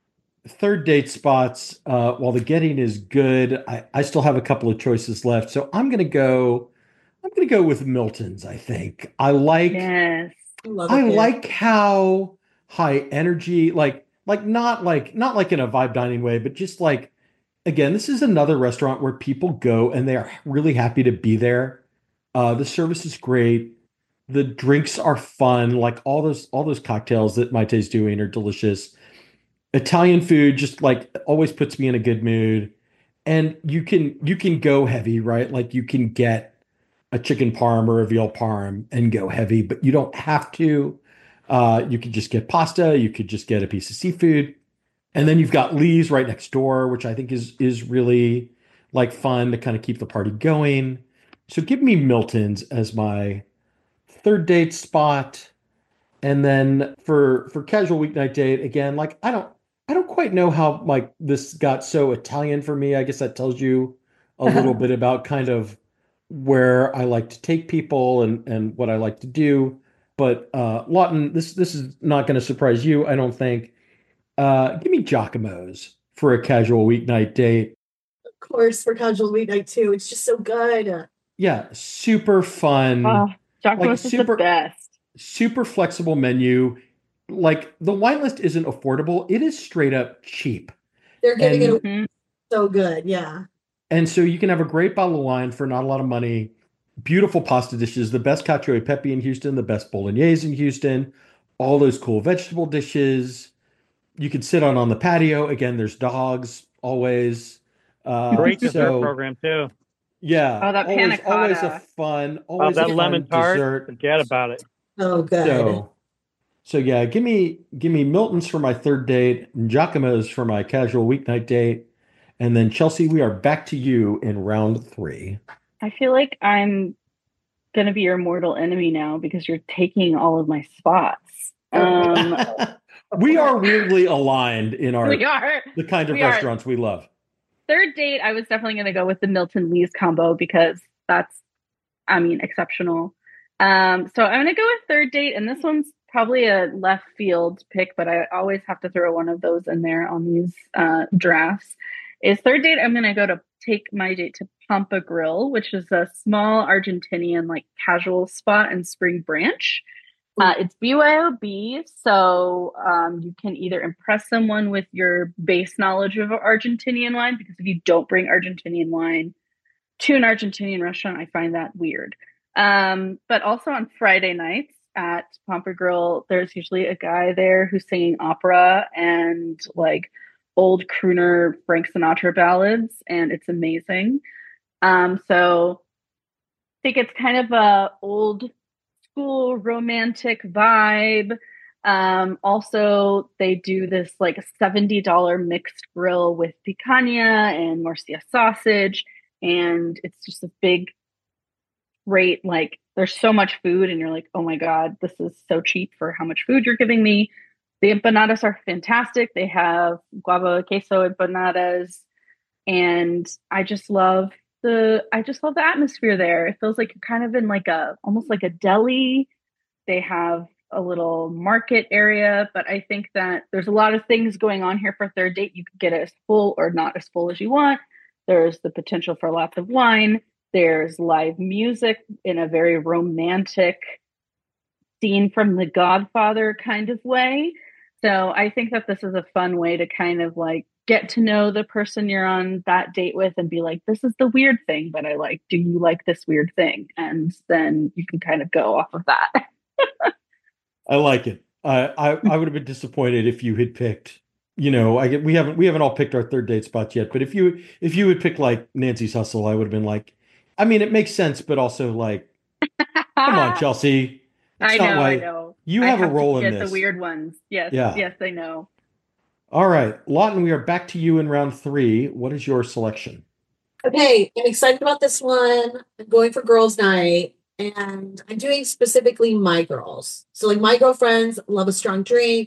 [SPEAKER 1] third date spots. Uh, while the getting is good, I, I still have a couple of choices left. So I'm gonna go, I'm gonna go with Milton's, I think. I like
[SPEAKER 4] Yes.
[SPEAKER 5] I love
[SPEAKER 1] I
[SPEAKER 5] it.
[SPEAKER 1] like how high energy, like like not like not like in a vibe dining way, but just like again, this is another restaurant where people go and they are really happy to be there. Uh, the service is great. The drinks are fun. Like all those all those cocktails that Maite's doing are delicious. Italian food just like always puts me in a good mood. And you can you can go heavy, right? Like you can get a chicken parm or a veal parm and go heavy, but you don't have to. Uh, you could just get pasta. You could just get a piece of seafood, and then you've got Lee's right next door, which I think is is really like fun to kind of keep the party going. So give me Milton's as my third date spot. And then for for casual weeknight date, again, like I don't I don't quite know how like this got so Italian for me. I guess that tells you a little bit about kind of where I like to take people and and what I like to do. But uh Lawton, this this is not going to surprise you, I don't think. Uh give me Giacomo's for a casual weeknight date.
[SPEAKER 5] Of course, for casual weeknight too. It's just so good.
[SPEAKER 1] Yeah, super fun.
[SPEAKER 4] Oh, Giacomo's
[SPEAKER 1] Like
[SPEAKER 4] is the
[SPEAKER 1] super
[SPEAKER 4] best.
[SPEAKER 1] super flexible menu. Like the wine list isn't affordable, it is straight up cheap.
[SPEAKER 5] They're giving
[SPEAKER 1] And
[SPEAKER 5] it
[SPEAKER 4] Mhm.
[SPEAKER 5] so good. Yeah.
[SPEAKER 1] and so you can have a great bottle of wine for not a lot of money. Beautiful pasta dishes, the best cacio e pepe in Houston, the best bolognese in Houston, all those cool vegetable dishes. You can sit on on the patio. Again, there's dogs always. Uh,
[SPEAKER 2] Great dessert
[SPEAKER 1] so
[SPEAKER 2] program too.
[SPEAKER 1] yeah,
[SPEAKER 4] Oh, that
[SPEAKER 1] always
[SPEAKER 4] panna
[SPEAKER 1] always a
[SPEAKER 4] cotta.
[SPEAKER 1] fun,
[SPEAKER 2] Oh,
[SPEAKER 1] always a
[SPEAKER 2] that
[SPEAKER 1] fun
[SPEAKER 2] lemon tart.
[SPEAKER 1] dessert.
[SPEAKER 2] Forget about it.
[SPEAKER 5] So good.
[SPEAKER 1] So so yeah, give me give me Milton's for my third date, and Giacomo's for my casual weeknight date, and then Chelsea, we are back to you in round three.
[SPEAKER 4] I feel like I'm gonna be your mortal enemy now because you're taking all of my spots. Um,
[SPEAKER 1] We are weirdly aligned in our
[SPEAKER 4] we are.
[SPEAKER 1] the kind of
[SPEAKER 4] we are.
[SPEAKER 1] restaurants we love.
[SPEAKER 4] Third date, I was definitely going to go with the Milton Lee's combo because that's, I mean, exceptional. Um, so I'm going to go with third date, and this one's probably a left field pick, but I always have to throw one of those in there on these uh, drafts. Is third date, I'm going to go to take my date to Pampa Grill, which is a small Argentinian like casual spot in Spring Branch. Uh, it's B Y O B, so um, you can either impress someone with your base knowledge of Argentinian wine, because if you don't bring Argentinian wine to an Argentinian restaurant, I find that weird. Um, but also on Friday nights at Pampa Grill, there's usually a guy there who's singing opera and like old crooner Frank Sinatra ballads, and it's amazing. Um, so I think it's kind of a old school romantic vibe. Um, also, they do this like seventy dollars mixed grill with picanha and morcilla sausage. And it's just a big, great, like, there's so much food, and you're like, oh my God, this is so cheap for how much food you're giving me. The empanadas are fantastic. They have guava queso empanadas. And I just love the I just love the atmosphere there. It feels like you're kind of in like a almost like a deli. They have a little market area, but I think that there's a lot of things going on here for third date. You could get it as full or not as full as you want. There's the potential for lots of wine. There's live music in a very romantic scene from The Godfather kind of way. So I think that this is a fun way to kind of like get to know the person you're on that date with and be like, this is the weird thing that I like. Do you like this weird thing? And then you can kind of go off of that.
[SPEAKER 1] I like it. I, I I would have been disappointed if you had picked, you know, I get we haven't we haven't all picked our third date spots yet, but if you if you had picked like Nancy's Hustle, I would have been like, I mean, it makes sense, but also like, come on, Chelsea. It's
[SPEAKER 4] I
[SPEAKER 1] not
[SPEAKER 4] know,
[SPEAKER 1] why
[SPEAKER 4] I know.
[SPEAKER 1] you
[SPEAKER 4] I
[SPEAKER 1] have, a role
[SPEAKER 4] to
[SPEAKER 1] in
[SPEAKER 4] get
[SPEAKER 1] this.
[SPEAKER 4] the weird ones. Yes,
[SPEAKER 1] Yeah.
[SPEAKER 4] yes, I know.
[SPEAKER 1] All right, Lawton, we are back to you in round three. What is your selection?
[SPEAKER 5] Okay, I'm excited about this one. I'm going for girls' night, and I'm doing specifically my girls. So, like, my girlfriends love a strong drink.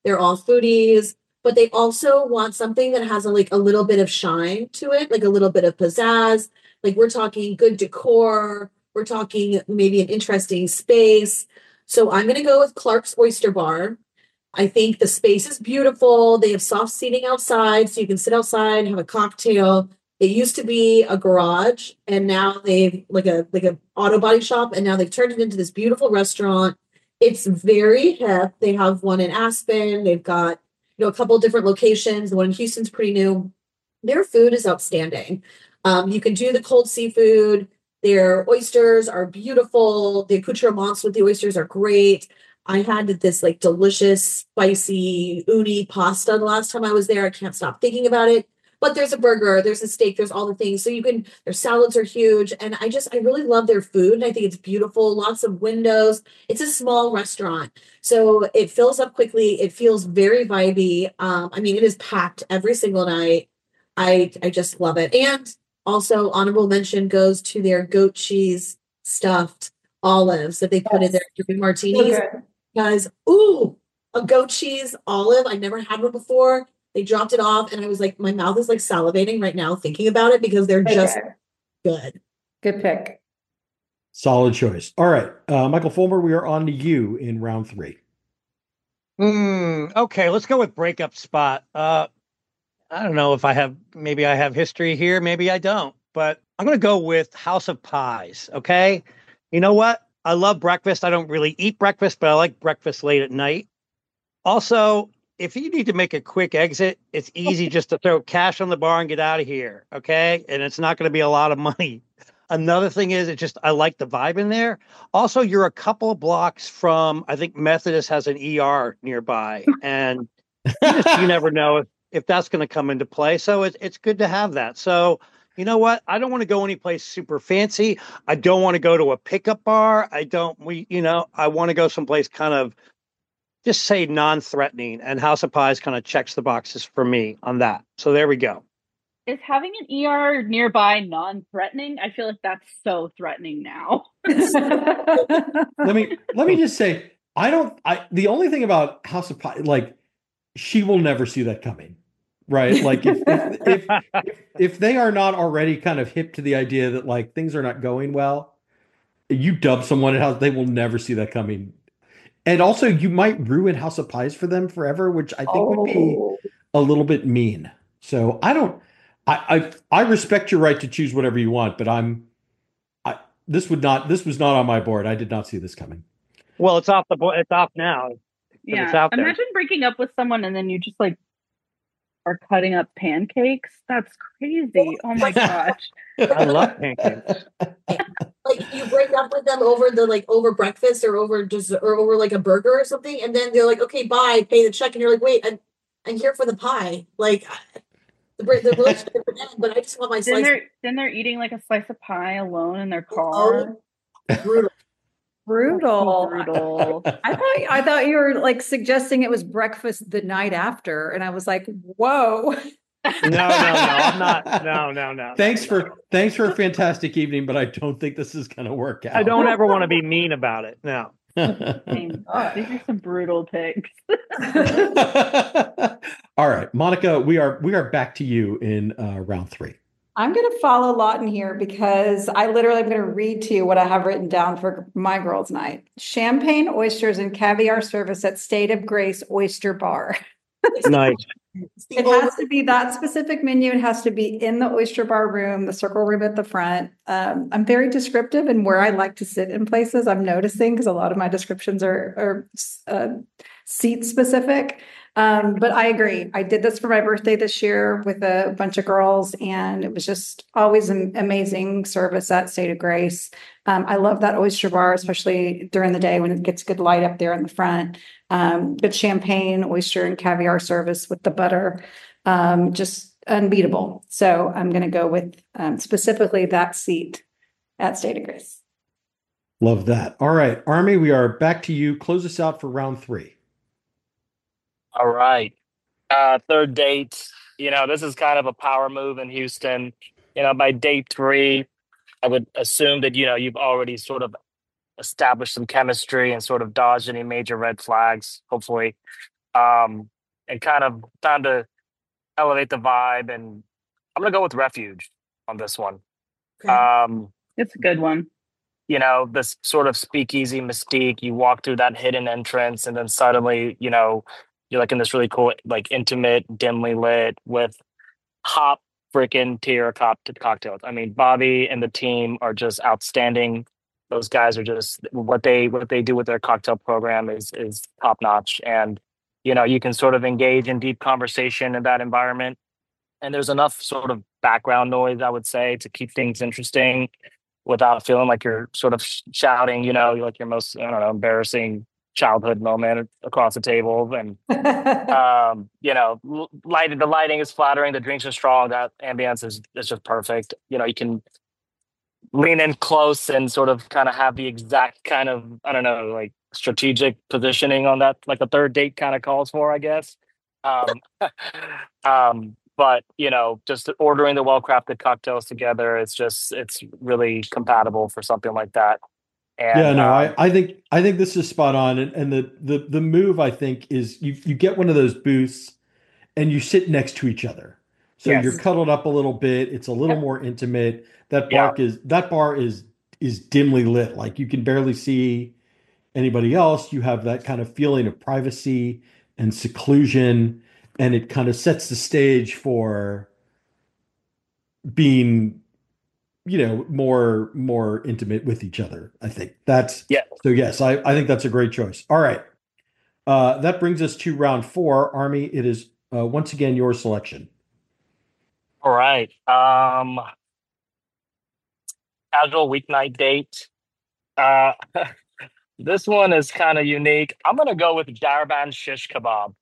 [SPEAKER 5] They're all foodies, but they also want something that has a, like a little bit of shine to it, like a little bit of pizzazz. Like we're talking good decor. We're talking maybe an interesting space. So I'm going to go with Clark's Oyster Bar. I think the space is beautiful. They have soft seating outside, so you can sit outside, have a cocktail. It used to be a garage, and now they've like a like a auto body shop, and now they've turned it into this beautiful restaurant. It's very hip. They have one in Aspen. They've got, you know, a couple different locations. The one in Houston's pretty new. Their food is outstanding. Um, you can do the cold seafood. Their oysters are beautiful. The accoutrements with the oysters are great. I had this like delicious, spicy uni pasta the last time I was there. I can't stop thinking about it. But there's a burger, there's a steak, there's all the things. So you can, their salads are huge. And I just, I really love their food. And I think it's beautiful. Lots of windows. It's a small restaurant. So it fills up quickly. It feels very vibey. Um, I mean, it is packed every single night. I, I just love it. And also honorable mention goes to their goat cheese stuffed olives that they put in their drink martinis.
[SPEAKER 3] Okay.
[SPEAKER 5] Because, ooh, a goat cheese olive. I never had one before. They dropped it off, and I was like, my mouth is like salivating right now thinking about it because they're just
[SPEAKER 3] Okay.
[SPEAKER 5] good.
[SPEAKER 3] Good pick.
[SPEAKER 1] Solid choice. All right, uh, Michael Fulmer, we are on to you in round three.
[SPEAKER 2] Hmm. Okay, let's go with breakup spot. Uh, I don't know if I have, maybe I have history here, maybe I don't, but I'm going to go with House of Pies. Okay. You know what? I love breakfast. I don't really eat breakfast, but I like breakfast late at night. Also, if you need to make a quick exit, it's easy just to throw cash on the bar and get out of here. Okay. And it's not going to be a lot of money. Another thing is, it just, I like the vibe in there. Also, you're a couple of blocks from, I think Methodist has an E R nearby, and you, just, you never know if, if that's going to come into play. So it, it's good to have that. So, you know what? I don't want to go anyplace super fancy. I don't want to go to a pickup bar. I don't, we, you know, I want to go someplace kind of, just say non-threatening, and House of Pies kind of checks the boxes for me on that. So there we go.
[SPEAKER 4] Is having an E R nearby non-threatening? I feel like that's so threatening now.
[SPEAKER 1] let me let me just say, I don't. I the only thing about House of Pies, like, she will never see that coming, right? Like if if, if if if they are not already kind of hip to the idea that like things are not going well, you dub someone at House, they will never see that coming. And also, you might ruin House of Pies for them forever, which I think oh. would be a little bit mean. So I don't. I, I I respect your right to choose whatever you want, but I'm. I this would not. This was not on my board. I did not see this coming.
[SPEAKER 2] Well, it's off the board. It's off now.
[SPEAKER 4] Yeah.
[SPEAKER 2] It's out there.
[SPEAKER 4] Imagine breaking up with someone and then you just like are cutting up pancakes. That's crazy. Oh my gosh.
[SPEAKER 2] I love pancakes.
[SPEAKER 5] Like you break up with them over the like over breakfast or over just or over like a burger or something, and then they're like, "Okay, bye, pay the check," and you're like, "Wait, I'm I'm here for the pie." Like the the relationship for them, but I just want my
[SPEAKER 4] then
[SPEAKER 5] slice.
[SPEAKER 4] They're then they're eating like a slice of pie alone in their car.
[SPEAKER 5] Oh, brutal.
[SPEAKER 3] Brutal.
[SPEAKER 4] Brutal.
[SPEAKER 3] I thought I thought you were like suggesting it was breakfast the night after, and I was like, "Whoa."
[SPEAKER 2] No, no, no, I'm not. No, no, no.
[SPEAKER 1] Thanks for thanks for a fantastic evening, but I don't think this is going to work out.
[SPEAKER 2] I don't ever want to be mean about it. No.
[SPEAKER 4] These are some brutal picks.
[SPEAKER 1] All right, Monica, we are we are back to you in uh, round three.
[SPEAKER 3] I'm going to follow Lawton here because I literally am going to read to you what I have written down for my girls' night. Champagne, oysters, and caviar service at State of Grace Oyster Bar.
[SPEAKER 2] Nice.
[SPEAKER 3] It has to be that specific menu. It has to be in the oyster bar room, the circle room at the front. Um, I'm very descriptive in where I like to sit in places. I'm noticing because a lot of my descriptions are, are uh, seat specific. Um, but I agree. I did this for my birthday this year with a bunch of girls, and it was just always an amazing service at State of Grace. Um, I love that oyster bar, especially during the day when it gets good light up there in the front. Um, good champagne, oyster, and caviar service with the butter, um, just unbeatable. So I'm going to go with um, specifically that seat at State of Grace.
[SPEAKER 1] Love that. All right, Army, we are back to you. Close us out for round three.
[SPEAKER 6] All right. Uh, third date. You know, this is kind of a power move in Houston. You know, by date three, I would assume that, you know, you've already sort of established some chemistry and sort of dodged any major red flags, hopefully. um, and kind of time to elevate the vibe. And I'm gonna go with Refuge on this one.
[SPEAKER 5] Okay.
[SPEAKER 6] Um,
[SPEAKER 4] It's a good one.
[SPEAKER 6] you know, this sort of speakeasy mystique. You walk through that hidden entrance, and then suddenly, you know, you're like in this really cool, like intimate, dimly lit with top freaking tier cop cocktails. I mean, Bobby and the team are just outstanding. Those guys are just what they what they do with their cocktail program is is top notch, and you know, you can sort of engage in deep conversation in that environment. And there's enough sort of background noise, I would say, to keep things interesting without feeling like you're sort of sh- shouting, you know, like your most, I don't know, embarrassing childhood moment across the table. And, um, you know, l- lighting, the lighting is flattering. The drinks are strong. That ambience is, is just perfect. You know, you can lean in close and sort of kind of have the exact kind of, I don't know, like strategic positioning on that, like a third date kind of calls for, I guess. Um, um, but you know, just ordering the well-crafted cocktails together, it's just, it's really compatible for something like that. And
[SPEAKER 1] Yeah, no,
[SPEAKER 6] um,
[SPEAKER 1] I, I think I think this is spot on, and, and the the the move I think is you you get one of those booths and you sit next to each other, so you're
[SPEAKER 6] yes,
[SPEAKER 1] cuddled up a little bit. It's a little
[SPEAKER 6] yep,
[SPEAKER 1] more intimate. That
[SPEAKER 6] yeah,
[SPEAKER 1] bar is that bar is is dimly lit, like you can barely see anybody else. You have that kind of feeling of privacy and seclusion, and it kind of sets the stage for being, you know, more more intimate with each other. I think that's
[SPEAKER 6] yeah.
[SPEAKER 1] so. Yes, I I think that's a great choice. All right, uh, that brings us to round four. Army, it is uh, once again your selection.
[SPEAKER 6] All right. Um, casual weeknight date. Uh, this one is kind of unique. I'm gonna go with Daraban shish kebab.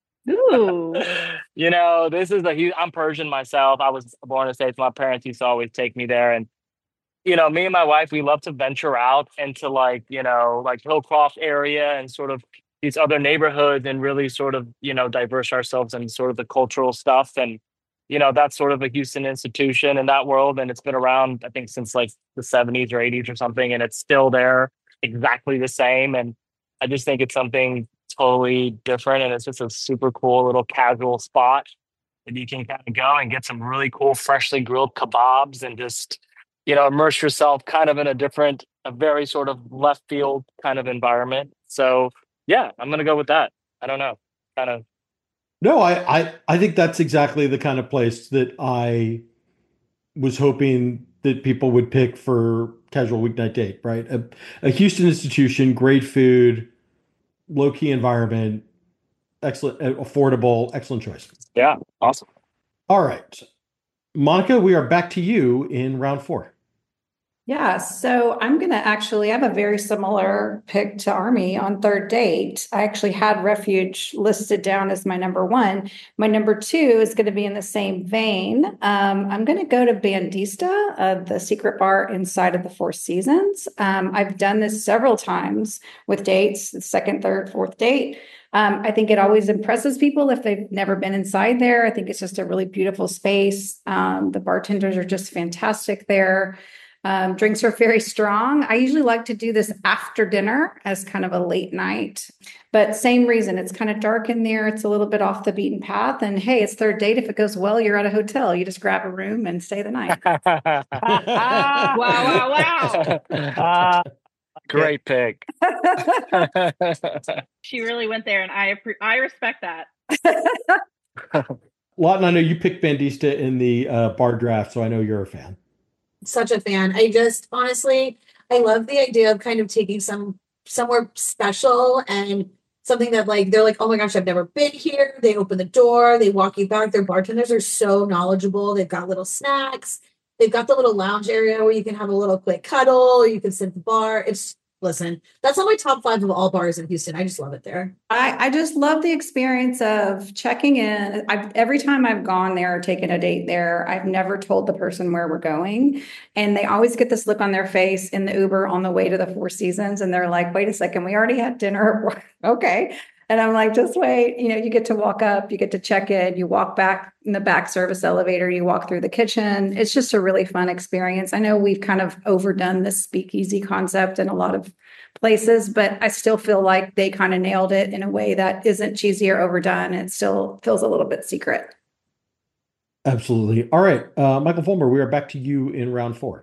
[SPEAKER 4] Ooh.
[SPEAKER 6] You know, this is a huge. I'm Persian myself. I was born in the States. My parents used to always take me there, and you know, me and my wife, we love to venture out into like you know, like Hillcroft area and sort of these other neighborhoods, and really sort of you know, diverse ourselves in sort of the cultural stuff. And you know, that's sort of a Houston institution in that world, and it's been around, I think, since like the seventies or eighties or something, and it's still there, exactly the same. And I just think it's something totally different, and it's just a super cool little casual spot that you can kind of go and get some really cool freshly grilled kebabs and just you know immerse yourself kind of in a different, a very sort of left field kind of environment. So yeah, I'm gonna go with that. I don't know, kind of.
[SPEAKER 1] No, I I I think that's exactly the kind of place that I was hoping that people would pick for casual weeknight date. Right, a, a Houston institution, great food, low key environment, excellent, uh, affordable, excellent choice.
[SPEAKER 6] Yeah, awesome.
[SPEAKER 1] All right, Monica, we are back to you in round four.
[SPEAKER 3] Yeah, so I'm going to actually have a very similar pick to Army on third date. I actually had Refuge listed down as my number one. My number two is going to be in the same vein. Um, I'm going to go to Bandista, uh, the secret bar inside of the Four Seasons. Um, I've done this several times with dates, the second, third, fourth date. Um, I think it always impresses people if they've never been inside there. I think it's just a really beautiful space. Um, the bartenders are just fantastic there. Um, drinks are very strong. I usually like to do this after dinner as kind of a late night, but same reason. It's kind of dark in there. It's a little bit off the beaten path. And hey, it's third date. If it goes well, you're at a hotel. You just grab a room and stay the night.
[SPEAKER 4] Wow, wow, wow.
[SPEAKER 2] Uh,
[SPEAKER 6] Great pick.
[SPEAKER 4] She really went there, and I appre- I respect that.
[SPEAKER 1] Lawton, I know you picked Bandista in the uh, bar draft, so I know you're a fan.
[SPEAKER 5] Such a fan. I just honestly, I love the idea of kind of taking some somewhere special and something that like they're like, oh my gosh, I've never been here. They open the door, they walk you back. Their bartenders are so knowledgeable. They've got little snacks. They've got the little lounge area where you can have a little quick cuddle or you can sit at the bar. It's listen, that's on my top five of all bars in Houston. I just love it there.
[SPEAKER 3] I, I just love the experience of checking in. I've every time I've gone there or taken a date there, I've never told the person where we're going. And they always get this look on their face in the Uber on the way to the Four Seasons. And they're like, wait a second, we already had dinner. Okay. And I'm like, just wait, you know, you get to walk up, you get to check in, you walk back in the back service elevator, you walk through the kitchen. It's just a really fun experience. I know we've kind of overdone this speakeasy concept in a lot of places, but I still feel like they kind of nailed it in a way that isn't cheesy or overdone. It still feels a little bit secret.
[SPEAKER 1] Absolutely. All right, uh, Michael Fulmer, we are back to you in round four.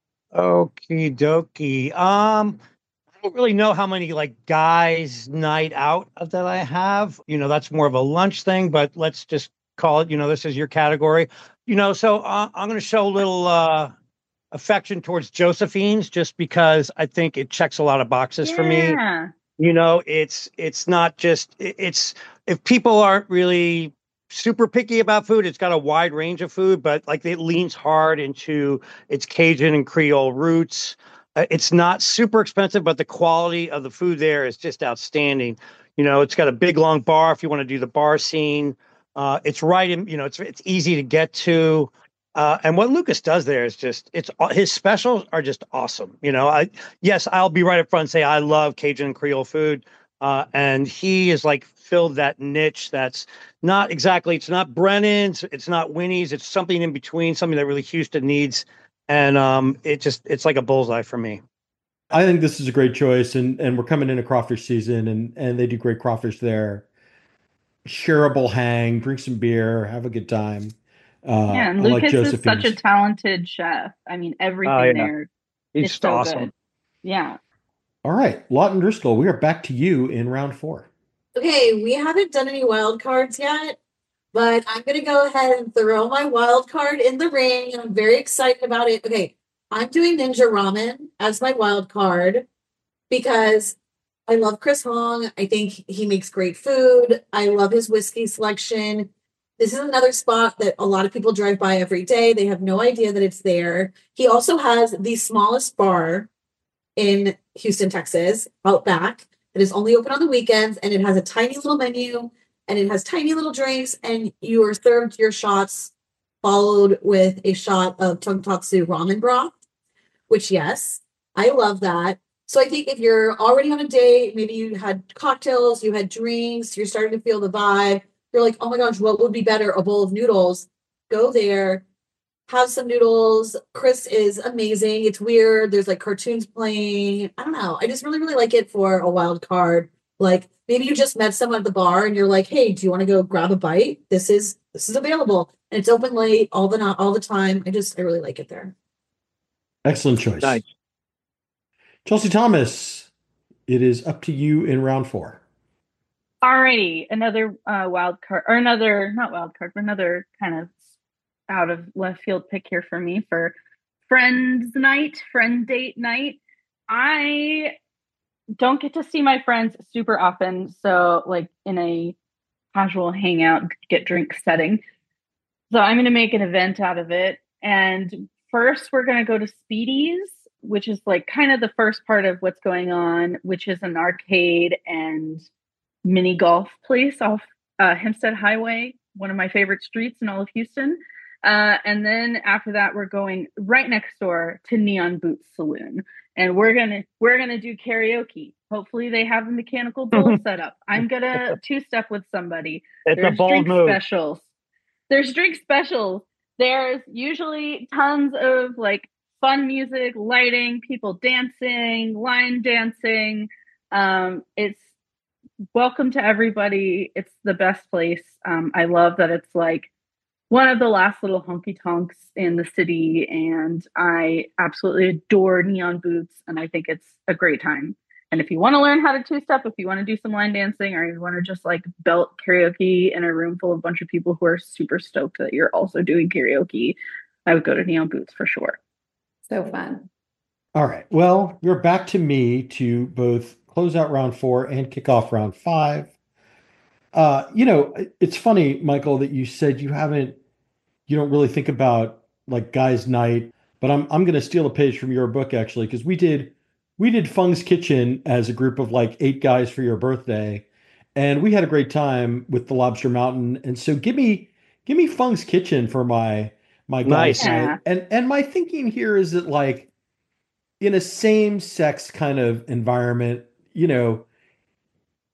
[SPEAKER 2] Okie dokie. Um, I don't really know how many like guys' night out that I have. You know, that's more of a lunch thing, but let's just call it, you know, this is your category. You know, so uh, I'm going to show a little uh, affection towards Josephine's just because I think it checks a lot of boxes for me.
[SPEAKER 4] Yeah.
[SPEAKER 2] You know, it's it's not just it- it's if people aren't really super picky about food, it's got a wide range of food, but like it leans hard into its Cajun and Creole roots. Uh, it's not super expensive, but the quality of the food there is just outstanding. You know, it's got a big long bar if you want to do the bar scene. Uh, it's right in, you know, it's it's easy to get to. Uh, and what Lucas does there is just it's his specials are just awesome. You know, I yes, I'll be right up front and say I love Cajun and Creole food. Uh, and he is like filled that niche that's not exactly, it's not Brennan's, it's not Winnie's, it's something in between, something that really Houston needs. And um, it just, it's like a bullseye for me.
[SPEAKER 1] I think this is a great choice, and and we're coming into crawfish season, and and they do great crawfish there. Shareable hang, drink some beer, have a good time. Uh,
[SPEAKER 4] Yeah, and
[SPEAKER 1] I like
[SPEAKER 4] Lucas is such a
[SPEAKER 1] Josephine's.
[SPEAKER 4] talented chef. I mean, everything
[SPEAKER 2] Oh, yeah.
[SPEAKER 4] there
[SPEAKER 2] He's
[SPEAKER 4] is so
[SPEAKER 2] awesome.
[SPEAKER 4] good. Yeah.
[SPEAKER 1] All right, Lawton Driscoll, we are back to you in round four.
[SPEAKER 5] Okay, we haven't done any wild cards yet, but I'm gonna go ahead and throw my wild card in the ring, and I'm very excited about it. Okay, I'm doing Ninja Ramen as my wild card because I love Chris Hong. I think he makes great food. I love his whiskey selection. This is another spot that a lot of people drive by every day. They have no idea that it's there. He also has the smallest bar in Houston, Texas, out back. It is only open on the weekends, and it has a tiny little menu, and it has tiny little drinks, and you are served your shots followed with a shot of tonkatsu ramen broth, which, yes, I love that. So I think if you're already on a date, maybe you had cocktails, you had drinks, you're starting to feel the vibe, you're like, oh my gosh, what would be better? A bowl of noodles. Go there, have some noodles. Chris is amazing. It's weird. There's like cartoons playing. I don't know. I just really, really like it for a wild card. Like maybe you just met someone at the bar and you're like, hey, do you want to go grab a bite? This is this is available. And it's open late all the not all the time. I just I really like it there.
[SPEAKER 1] Excellent choice.
[SPEAKER 2] Nice.
[SPEAKER 1] Chelsea Thomas, it is up to you in round four.
[SPEAKER 4] Alrighty, another uh, wild card, or another, not wild card, but another kind of out of left field pick here for me for friends night, friend date night. I don't get to see my friends super often, so like in a casual hangout, get drink setting. So I'm going to make an event out of it. And first, we're going to go to Speedy's, which is like kind of the first part of what's going on, which is an arcade and mini golf place off uh, Hempstead Highway, one of my favorite streets in all of Houston. Uh, and then after that, we're going right next door to Neon Boots Saloon, and we're gonna we're gonna do karaoke. Hopefully, they have a mechanical bull set up. I'm gonna two step with somebody.
[SPEAKER 2] It's
[SPEAKER 4] There's
[SPEAKER 2] a bold
[SPEAKER 4] drink
[SPEAKER 2] move.
[SPEAKER 4] specials. There's drink specials. There's usually tons of like fun music, lighting, people dancing, line dancing. Um, it's welcome to everybody. It's the best place. Um, I love that it's like one of the last little honky tonks in the city, and I absolutely adore Neon Boots, and I think it's a great time. And if you want to learn how to two step, if you want to do some line dancing, or you want to just like belt karaoke in a room full of a bunch of people who are super stoked that you're also doing karaoke, I would go to Neon Boots for sure.
[SPEAKER 3] So fun.
[SPEAKER 1] All right. Well, you're back to me to both close out round four and kick off round five. Uh, you know, it's funny, Michael, that you said you haven't, you don't really think about like guys' night, but I'm I'm going to steal a page from your book actually, because we did we did Fung's Kitchen as a group of like eight guys for your birthday, and we had a great time with the Lobster Mountain. And so give me give me Fung's Kitchen for my my guys'
[SPEAKER 2] Nice.
[SPEAKER 1] night.
[SPEAKER 4] Yeah.
[SPEAKER 1] And and my thinking here is that like in a same sex kind of environment, you know,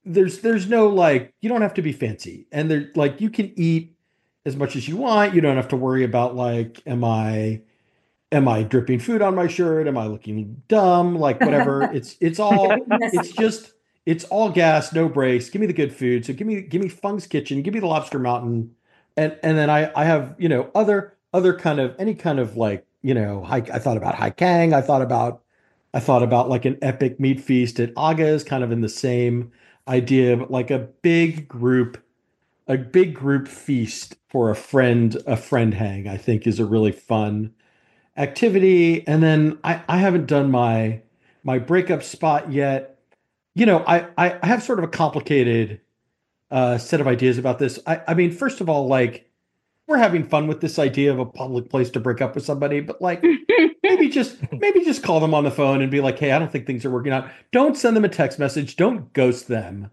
[SPEAKER 1] there's there's no like you don't have to be fancy, and there like you can eat as much as you want. You don't have to worry about like am I am I dripping food on my shirt? Am I looking dumb? Like whatever. It's it's all it's just it's all gas, no brakes. Give me the good food. So give me give me Fung's Kitchen, give me the Lobster Mountain, and and then I I have you know other other kind of any kind of like you know hike. I thought about Haikang. I thought about I thought about like an epic meat feast at Aga's, kind of in the same idea, but like a big group a big group feast for a friend a friend hang. I think is a really fun activity. And then I, I haven't done my my breakup spot yet. You know, I, I, I have sort of a complicated uh, set of ideas about this. I, I mean, first of all, like we're having fun with this idea of a public place to break up with somebody, but like maybe just maybe just call them on the phone and be like, hey, I don't think things are working out. Don't send them a text message. Don't ghost them.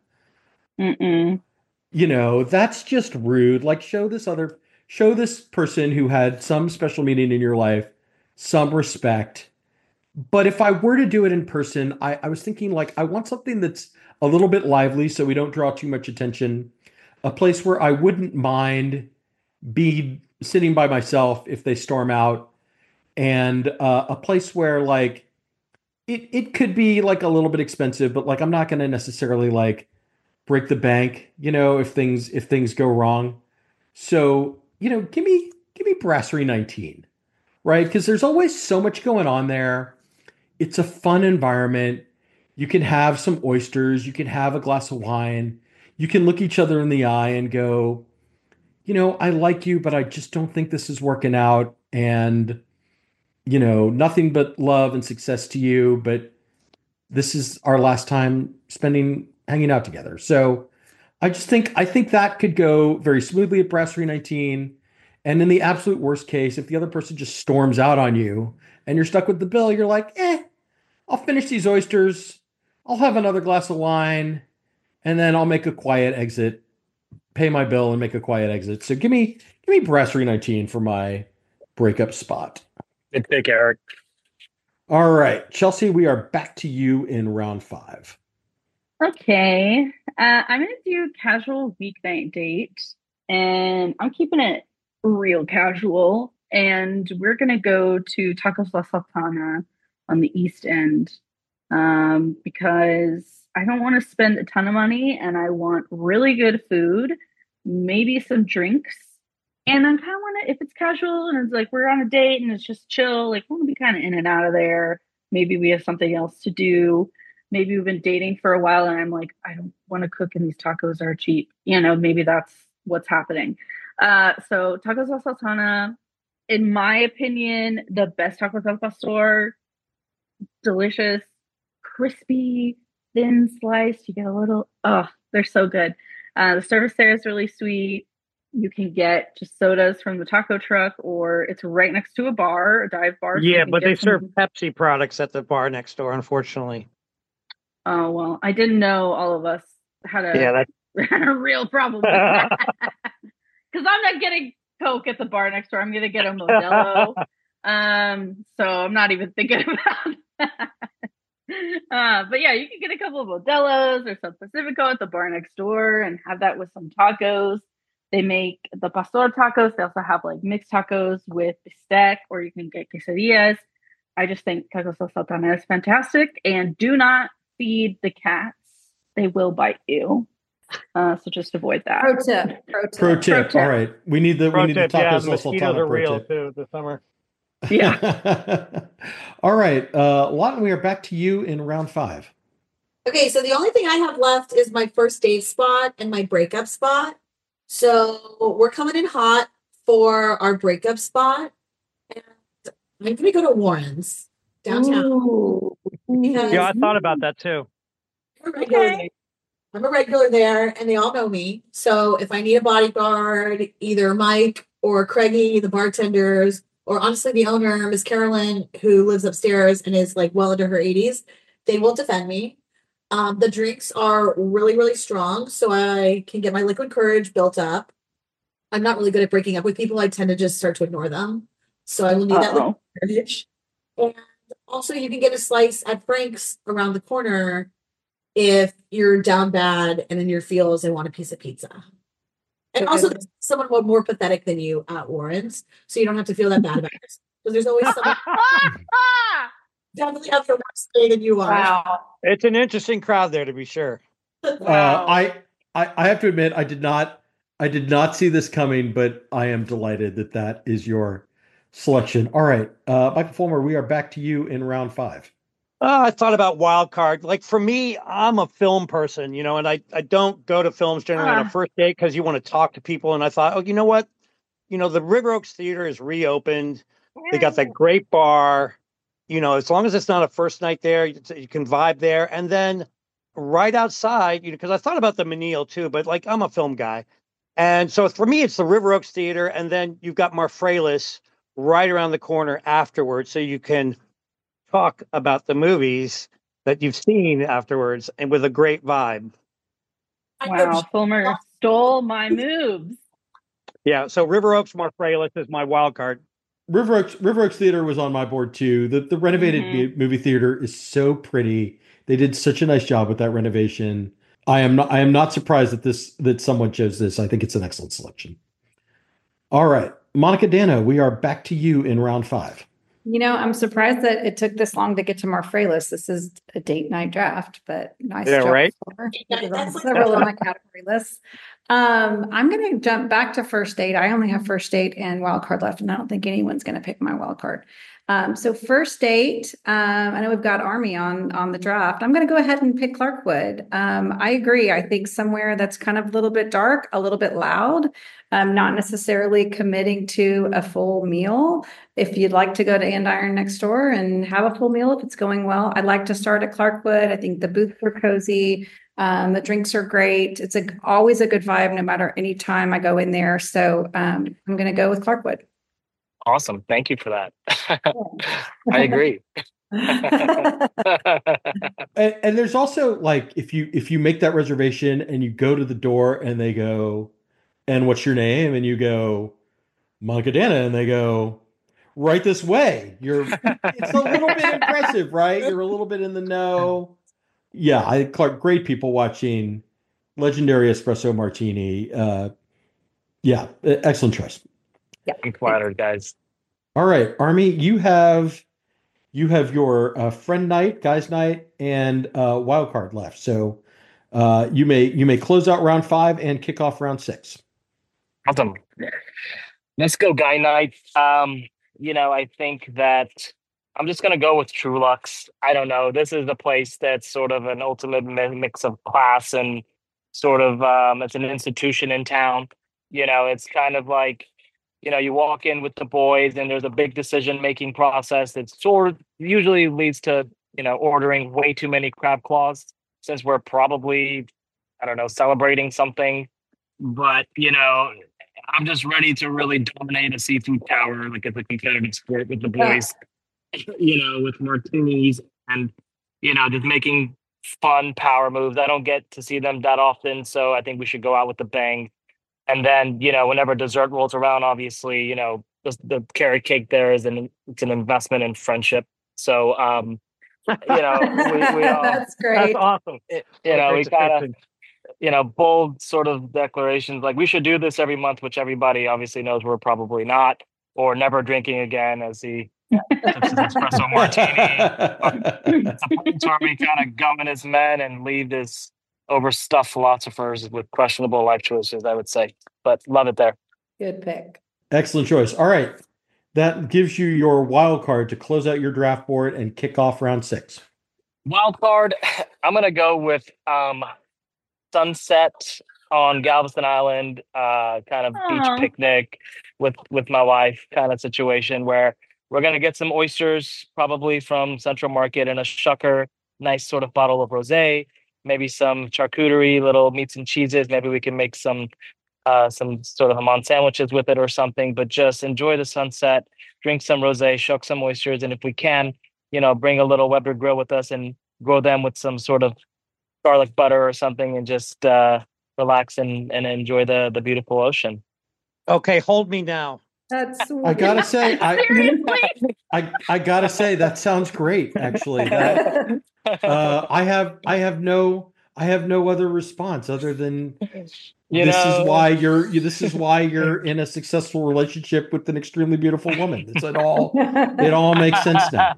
[SPEAKER 4] Mm-mm.
[SPEAKER 1] You know, that's just rude. Like show this other show this person who had some special meaning in your life some respect. But if I were to do it in person, I, I was thinking like I want something that's a little bit lively so we don't draw too much attention. A place where I wouldn't mind be sitting by myself if they storm out, and uh, a place where like it it could be like a little bit expensive, but like I'm not going to necessarily like break the bank, you know, if things if things go wrong. So you know, give me give me Brasserie nineteen. Right? Because there's always so much going on there. It's a fun environment. You can have some oysters. You can have a glass of wine. You can look each other in the eye and go, you know, I like you, but I just don't think this is working out. And, you know, nothing but love and success to you. But this is our last time spending, hanging out together. So I just think, I think that could go very smoothly at Brasserie nineteen. And in the absolute worst case, if the other person just storms out on you and you're stuck with the bill, you're like, eh, I'll finish these oysters. I'll have another glass of wine, and then I'll make a quiet exit, pay my bill and make a quiet exit. So give me, give me Brasserie nineteen for my breakup spot.
[SPEAKER 6] Good pick, Eric.
[SPEAKER 1] All right, Chelsea, we are back to you in round five.
[SPEAKER 4] Okay. Uh, I'm going to do casual weeknight date, and I'm keeping it real casual, and we're gonna go to Tacos La Sultana on the East End, um, because I don't want to spend a ton of money and I want really good food, maybe some drinks, and I kind of want to, if it's casual and it's like we're on a date and it's just chill, like we want to be kind of in and out of there. Maybe we have something else to do. Maybe we've been dating for a while and I'm like, I don't want to cook and these tacos are cheap. You know, maybe that's what's happening. Uh, so Tacos La Sultana, in my opinion, the best tacos al pastor. Delicious, crispy, thin sliced. You get a little, oh, they're so good. Uh, the service there is really sweet. You can get just sodas from the taco truck, or it's right next to a bar, a dive bar. So
[SPEAKER 2] Yeah, but they
[SPEAKER 4] some...
[SPEAKER 2] serve Pepsi products at the bar next door, unfortunately.
[SPEAKER 4] Oh, well, I didn't know all of us had a,
[SPEAKER 2] yeah, that...
[SPEAKER 4] had a real problem with that. Because I'm not getting Coke at the bar next door. I'm going to get a Modelo. um, so I'm not even thinking about that. Uh, but yeah, you can get a couple of Modelos or some Pacifico at the bar next door and have that with some tacos. They make the pastor tacos. They also have like mixed tacos with bistec, or you can get quesadillas. I just think Tacos La Sultana is fantastic. And do not feed the cats. They will bite you. Uh, so just avoid that.
[SPEAKER 3] Pro tip. Pro tip.
[SPEAKER 1] Pro tip. Pro tip. All right. We need the
[SPEAKER 2] pro
[SPEAKER 1] we need
[SPEAKER 2] tip,
[SPEAKER 1] the tacos
[SPEAKER 2] yeah,
[SPEAKER 1] La
[SPEAKER 2] mosquitoes
[SPEAKER 1] Sultana
[SPEAKER 2] are
[SPEAKER 1] pro
[SPEAKER 2] real
[SPEAKER 1] tip.
[SPEAKER 2] too this summer.
[SPEAKER 4] Yeah.
[SPEAKER 1] All right. Uh Lawton, we are back to you in round five.
[SPEAKER 5] Okay, so the only thing I have left is my first date spot and my breakup spot. So we're coming in hot for our breakup spot. And I'm gonna go to Warren's downtown.
[SPEAKER 4] Ooh.
[SPEAKER 5] Because
[SPEAKER 2] Yeah, I thought about that too.
[SPEAKER 5] I'm a regular there. I'm a regular there, and they all know me. So if I need a bodyguard, either Mike or Craigie, the bartenders, or honestly the owner, Miss Carolyn, who lives upstairs and is like well into her eighties, they will defend me. Um, the drinks are really, really strong, so I can get my liquid courage built up. I'm not really good at breaking up with people. I tend to just start to ignore them. So I will need Uh-oh. that liquid courage. And also, you can get a slice at Frank's around the corner if you're down bad and in your feels and want a piece of pizza. And also, there's someone more more pathetic than you at Warren's, so you don't have to feel that bad about it. Because there's always someone definitely have the worse day than you are.
[SPEAKER 2] Wow. It's an interesting crowd there, to be sure.
[SPEAKER 1] Uh, I, I I have to admit, I did not I did not see this coming, but I am delighted that that is your selection. All right, uh, Michael Fulmer, we are back to you in round five.
[SPEAKER 2] Uh, I thought about wild card. Like for me, I'm a film person, you know, and I, I don't go to films generally on a
[SPEAKER 4] Ah.
[SPEAKER 2] first date because you want to talk to people. And I thought, oh, you know what? You know, the River Oaks Theater is reopened. They got that great bar. You know, as long as it's not a first night there, you, you can vibe there. And then right outside, you know, because I thought about the Menil too, but like I'm a film guy. And so for me, it's the River Oaks Theater. And then you've got Marfrailis right around the corner afterwards. So you can talk about the movies that you've seen afterwards and with a great vibe.
[SPEAKER 4] Wow, Fulmer stole my moves.
[SPEAKER 2] Yeah, so River Oaks Marfrailis is my wild card.
[SPEAKER 1] River Oaks River Oaks Theater was on my board too. The the renovated
[SPEAKER 4] Mhm.
[SPEAKER 1] mu- movie theater is so pretty. They did such a nice job with that renovation. I am not I am not surprised that this that someone chose this. I think it's an excellent selection. All right, Monica Dano, we are back to you in round five.
[SPEAKER 3] You know, I'm surprised that it took this long to get to Marfrailis. This is a date night draft, but nice
[SPEAKER 2] Yeah,
[SPEAKER 3] job.
[SPEAKER 2] right?
[SPEAKER 3] Fulmer.
[SPEAKER 5] Yeah, that's like-
[SPEAKER 3] Several of my category lists. Um, I'm going to jump back to first date. I only have first date and wild card left, and I don't think anyone's going to pick my wild card. Um, so first date, um, I know we've got Army on on the draft. I'm going to go ahead and pick Clarkwood. Um, I agree. I think somewhere that's kind of a little bit dark, a little bit loud, um, not necessarily committing to a full meal. If you'd like to go to Andiron next door and have a full meal, if it's going well, I'd like to start at Clarkwood. I think the booths are cozy. Um, the drinks are great. It's a, always a good vibe, no matter any time I go in there. So um, I'm going to go with Clarkwood.
[SPEAKER 6] Awesome. Thank you for that. I agree.
[SPEAKER 1] And, and there's also like if you if you make that reservation and you go to the door and they go, and what's your name? And you go, Monica Dana, and they go, right this way. You're it's a little bit impressive, right? You're a little bit in the know. Yeah, I Clark, great people watching Legendary Espresso Martini. Uh, yeah, excellent choice.
[SPEAKER 6] I'm flattered, guys.
[SPEAKER 1] All right, Army, you have you have your uh, friend night, guys night, and uh, wild card left. So uh, you may you may close out round five and kick off round six.
[SPEAKER 6] Awesome. Let's go, guy night. Um, you know, I think that I'm just gonna go with Trulux. I don't know. This is a place that's sort of an ultimate mi- mix of class and sort of um, it's an institution in town. You know, it's kind of like, you know, you walk in with the boys and there's a big decision making process that sort of usually leads to, you know, ordering way too many crab claws since we're probably, I don't know, celebrating something. But, you know, I'm just ready to really dominate a seafood tower like it's a competitive sport with the boys, you know, with martinis and, you know, just making fun power moves. I don't get to see them that often, so I think we should go out with a bang. And then, you know, whenever dessert rolls around, obviously, you know, the, the carrot cake there is an it's an investment in friendship. So, um, you know, we, we all,
[SPEAKER 3] That's
[SPEAKER 2] That's
[SPEAKER 3] great.
[SPEAKER 2] awesome.
[SPEAKER 6] you know, we
[SPEAKER 2] Great
[SPEAKER 6] kind of,
[SPEAKER 2] description.
[SPEAKER 6] you know, bold sort of declarations like we should do this every month, which everybody obviously knows we're probably not, or never drinking again as he sips his espresso martini. It's a place where we kind of govern as men and leave as overstuffed philosophers with questionable life choices, I would say. But love it there.
[SPEAKER 3] Good pick.
[SPEAKER 1] Excellent choice. All right, that gives you your wild card to close out your draft board and kick off round six.
[SPEAKER 6] Wild card, I'm gonna go with um, sunset on Galveston Island, uh, kind of beach
[SPEAKER 4] Aw.
[SPEAKER 6] picnic with with my wife, kind of situation where we're gonna get some oysters, probably from Central Market, and a shucker, nice sort of bottle of rosé, maybe some charcuterie, little meats and cheeses. Maybe we can make some uh, some sort of Hamon sandwiches with it or something. But just enjoy the sunset, drink some rosé, shuck some oysters, and if we can, you know, bring a little Weber grill with us and grill them with some sort of garlic butter or something, and just uh, relax and, and enjoy the the beautiful ocean.
[SPEAKER 2] Okay, hold me now.
[SPEAKER 3] That's sweet.
[SPEAKER 1] I gotta say, I
[SPEAKER 4] Seriously?
[SPEAKER 1] I, I gotta say that sounds great. Actually, that Uh, I have I have no I have no other response other than
[SPEAKER 6] You
[SPEAKER 1] this is
[SPEAKER 6] know,
[SPEAKER 1] why you're you- this is why you're in a successful relationship with an extremely beautiful woman. It's it all it all makes sense now.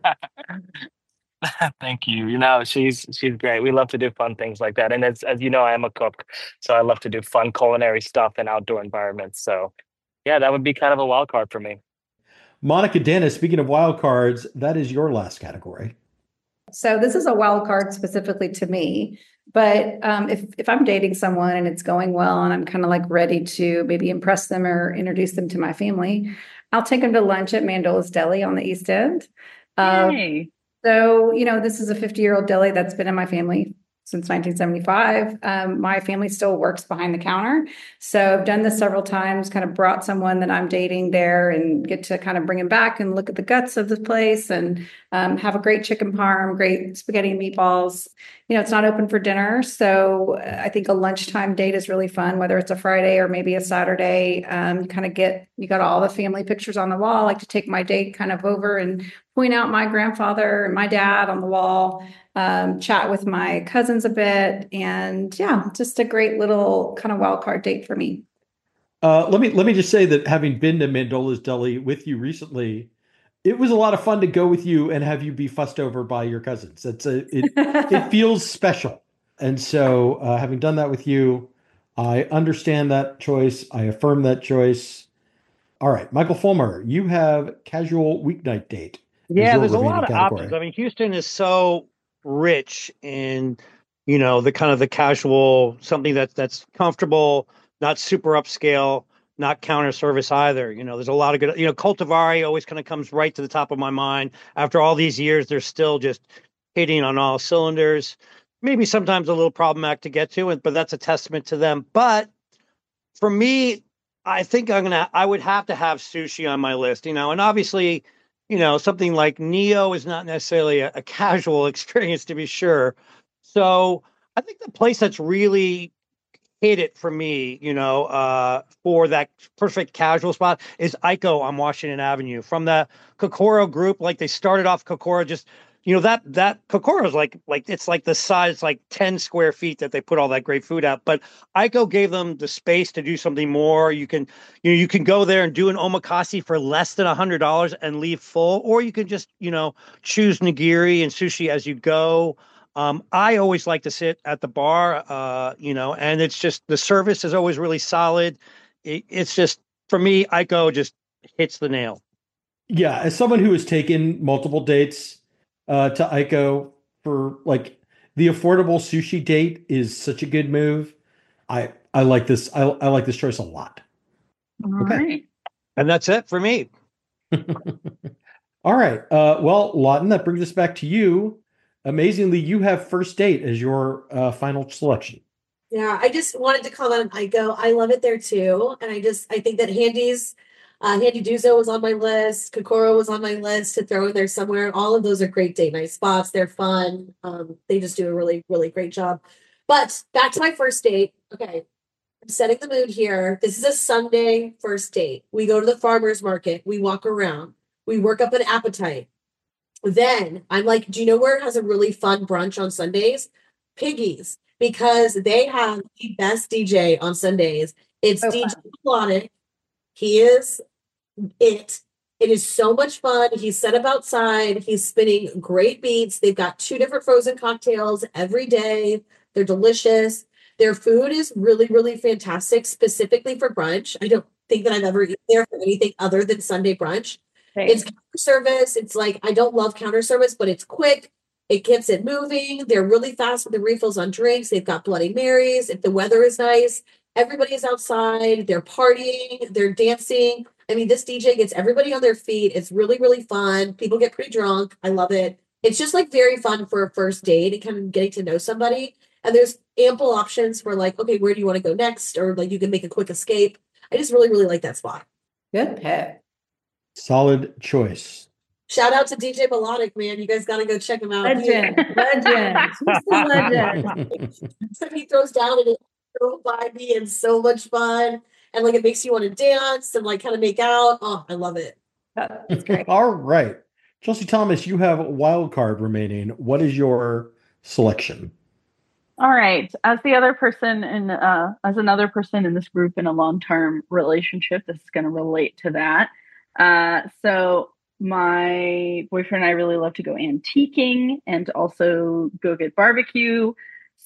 [SPEAKER 6] Thank you. You know, she's she's great. We love to do fun things like that. And as as you know, I am a cook, so I love to do fun culinary stuff in outdoor environments. So yeah, that would be kind of a wild card for me.
[SPEAKER 1] Monica Dennis, speaking of wild cards, that is your last category.
[SPEAKER 3] So this is a wild card specifically to me. But um, if if I'm dating someone and it's going well and I'm kind of like ready to maybe impress them or introduce them to my family, I'll take them to lunch at Mandola's Deli on the East End. Uh,
[SPEAKER 4] Yay.
[SPEAKER 3] so, you know, this is a fifty-year-old deli that's been in my family since nineteen seventy-five. Um, my family still works behind the counter. So I've done this several times, kind of brought someone that I'm dating there and get to kind of bring him back and look at the guts of the place and um, have a great chicken parm, great spaghetti and meatballs. You know, it's not open for dinner. So I think a lunchtime date is really fun, whether it's a Friday or maybe a Saturday. Um, you kind of get, you got all the family pictures on the wall. I like to take my date kind of over and point out my grandfather and my dad on the wall, um, chat with my cousins a bit. And yeah, just a great little kind of wild card date for me.
[SPEAKER 1] Uh, let me let me just say that having been to Mandola's Deli with you recently, it was a lot of fun to go with you and have you be fussed over by your cousins. It's a it it feels special, and so uh, having done that with you, I understand that choice. I affirm that choice. All right, Michael Fulmer, you have casual weeknight date. as
[SPEAKER 2] Yeah,
[SPEAKER 1] your
[SPEAKER 2] there's a
[SPEAKER 1] remaining
[SPEAKER 2] lot of
[SPEAKER 1] category.
[SPEAKER 2] options. I mean, Houston is so rich in, you know, the kind of the casual, something that's that's comfortable, not super upscale, not counter service either. You know, there's a lot of good, you know, Cultivari always kind of comes right to the top of my mind. After all these years, they're still just hitting on all cylinders. Maybe sometimes a little problematic to get to, and but that's a testament to them. But for me, I think I'm gonna I would have to have sushi on my list, you know, and obviously, you know, something like Neo is not necessarily a, a casual experience to be sure. So I think the place that's really hit it for me, you know, uh, for that perfect casual spot is Aiko on Washington Avenue from the Kokoro group. Like they started off Kokoro just, you know, that that Kokoro is like like it's like the size like ten square feet that they put all that great food out. But Aiko gave them the space to do something more. You can you know you can go there and do an omakase for less than a hundred dollars and leave full, or you can just you know choose nigiri and sushi as you go. Um, I always like to sit at the bar, uh, you know, and it's just the service is always really solid. It, it's just for me, Aiko just hits the nail.
[SPEAKER 1] Yeah, as someone who has taken multiple dates uh, to Aiko for like the affordable sushi date is such a good move. I I like this. I, I like this choice a lot.
[SPEAKER 4] All
[SPEAKER 1] Okay.
[SPEAKER 4] right.
[SPEAKER 2] And that's it for me.
[SPEAKER 1] All right. Uh, well, Lawton, that brings us back to you. Amazingly, you have First Date as your uh, final selection.
[SPEAKER 5] Yeah, I just wanted to comment on Igo. I love it there too. And I just I think that Handy's uh Handy Duzo was on my list, Kokoro was on my list to throw in there somewhere. All of those are great date night spots. They're fun. Um, they just do a really, really great job. But back to my first date. Okay. I'm setting the mood here. This is a Sunday first date. We go to the farmer's market, we walk around, we work up an appetite. Then I'm like, do you know where it has a really fun brunch on Sundays? Piggy's, because they have the best D J on Sundays. It's
[SPEAKER 3] Oh,
[SPEAKER 5] D J
[SPEAKER 3] fun.
[SPEAKER 5] Melodic. He is it. It is so much fun. He's set up outside. He's spinning great beats. They've got two different frozen cocktails every day. They're delicious. Their food is really, really fantastic, specifically for brunch. I don't think that I've ever eaten there for anything other than Sunday brunch. It's counter service. It's like, I don't love counter service, but it's quick. It keeps it moving. They're really fast with the refills on drinks. They've got Bloody Marys. If the weather is nice, everybody is outside. They're partying. They're dancing. I mean, this D J gets everybody on their feet. It's really, really fun. People get pretty drunk. I love it. It's just like very fun for a first date and kind of getting to know somebody. And there's ample options for like, okay, where do you want to go next? Or like you can make a quick escape. I just really, really like that spot.
[SPEAKER 3] Good pick.
[SPEAKER 1] Solid choice.
[SPEAKER 5] Shout out to D J Melodic, man. You guys got to go check him out.
[SPEAKER 3] Legend. Legend. He's the legend.
[SPEAKER 5] So he throws down and it's so vibey and so much fun. And like it makes you want to dance and like kind of make out. Oh, I love it.
[SPEAKER 3] That's great.
[SPEAKER 1] All right. Chelsea Thomas, you have a wild card remaining. What is your selection?
[SPEAKER 4] All right. As the other person in, uh, as another person in this group in a long-term relationship, this is going to relate to that. Uh, so my boyfriend and I really love to go antiquing and also go get barbecue.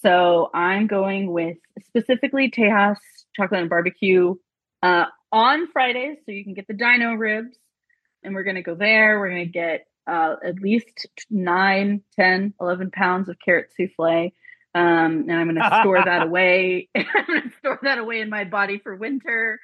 [SPEAKER 4] So I'm going with specifically Tejas chocolate and barbecue uh, on Fridays. So you can get the dino ribs, and we're going to go there. We're going to get uh, at least nine, ten, eleven pounds of carrot souffle. Um, and I'm going to store that away. I'm going to store that away in my body for winter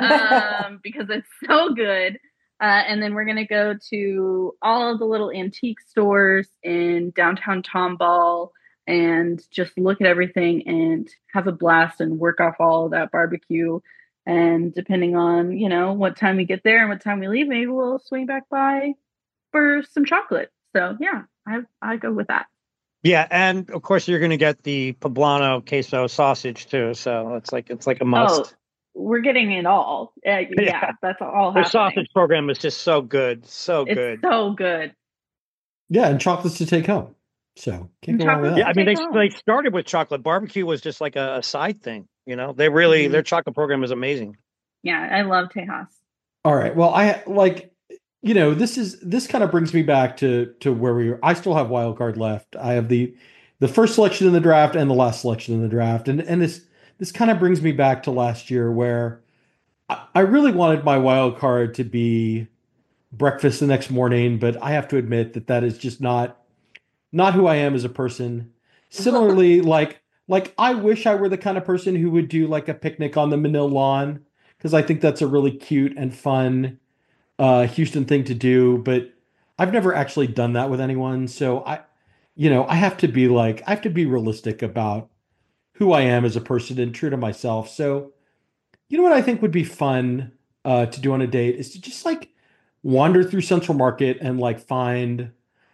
[SPEAKER 4] um, because it's so good. Uh, and then we're going to go to all of the little antique stores in downtown Tomball and just look at everything and have a blast and work off all of that barbecue. And depending on, you know, what time we get there and what time we leave, maybe we'll swing back by for some chocolate. So yeah, I I go with that.
[SPEAKER 2] Yeah, and of course you're going to get the poblano queso sausage too. So it's like it's like a must.
[SPEAKER 4] Oh, we're getting it all. Uh, yeah, yeah, that's all.
[SPEAKER 2] The
[SPEAKER 4] happening.
[SPEAKER 2] sausage program is just so good, so
[SPEAKER 4] it's
[SPEAKER 2] good,
[SPEAKER 4] so good.
[SPEAKER 1] Yeah, and chocolates to take home. So can't go wrong with that.
[SPEAKER 2] Yeah, I mean they
[SPEAKER 4] home.
[SPEAKER 2] they started with chocolate. Barbecue was just like a, a side thing. You know, they really
[SPEAKER 4] mm-hmm.
[SPEAKER 2] their chocolate program is amazing.
[SPEAKER 4] Yeah, I love Tejas.
[SPEAKER 1] All right. Well, I like. You know, this is this kind of brings me back to to where we were. I still have wild card left. I have the the first selection in the draft and the last selection in the draft, and and this this kind of brings me back to last year where I, I really wanted my wild card to be breakfast the next morning, but I have to admit that that is just not not who I am as a person. Similarly, like like I wish I were the kind of person who would do like a picnic on the Manil lawn because I think that's a really cute and fun uh Houston thing to do, but I've never actually done that with anyone. So I, you know, I have to be like, I have to be realistic about who I am as a person and true to myself. So, you know what I think would be fun uh to do on a date is to just like wander through Central Market and like find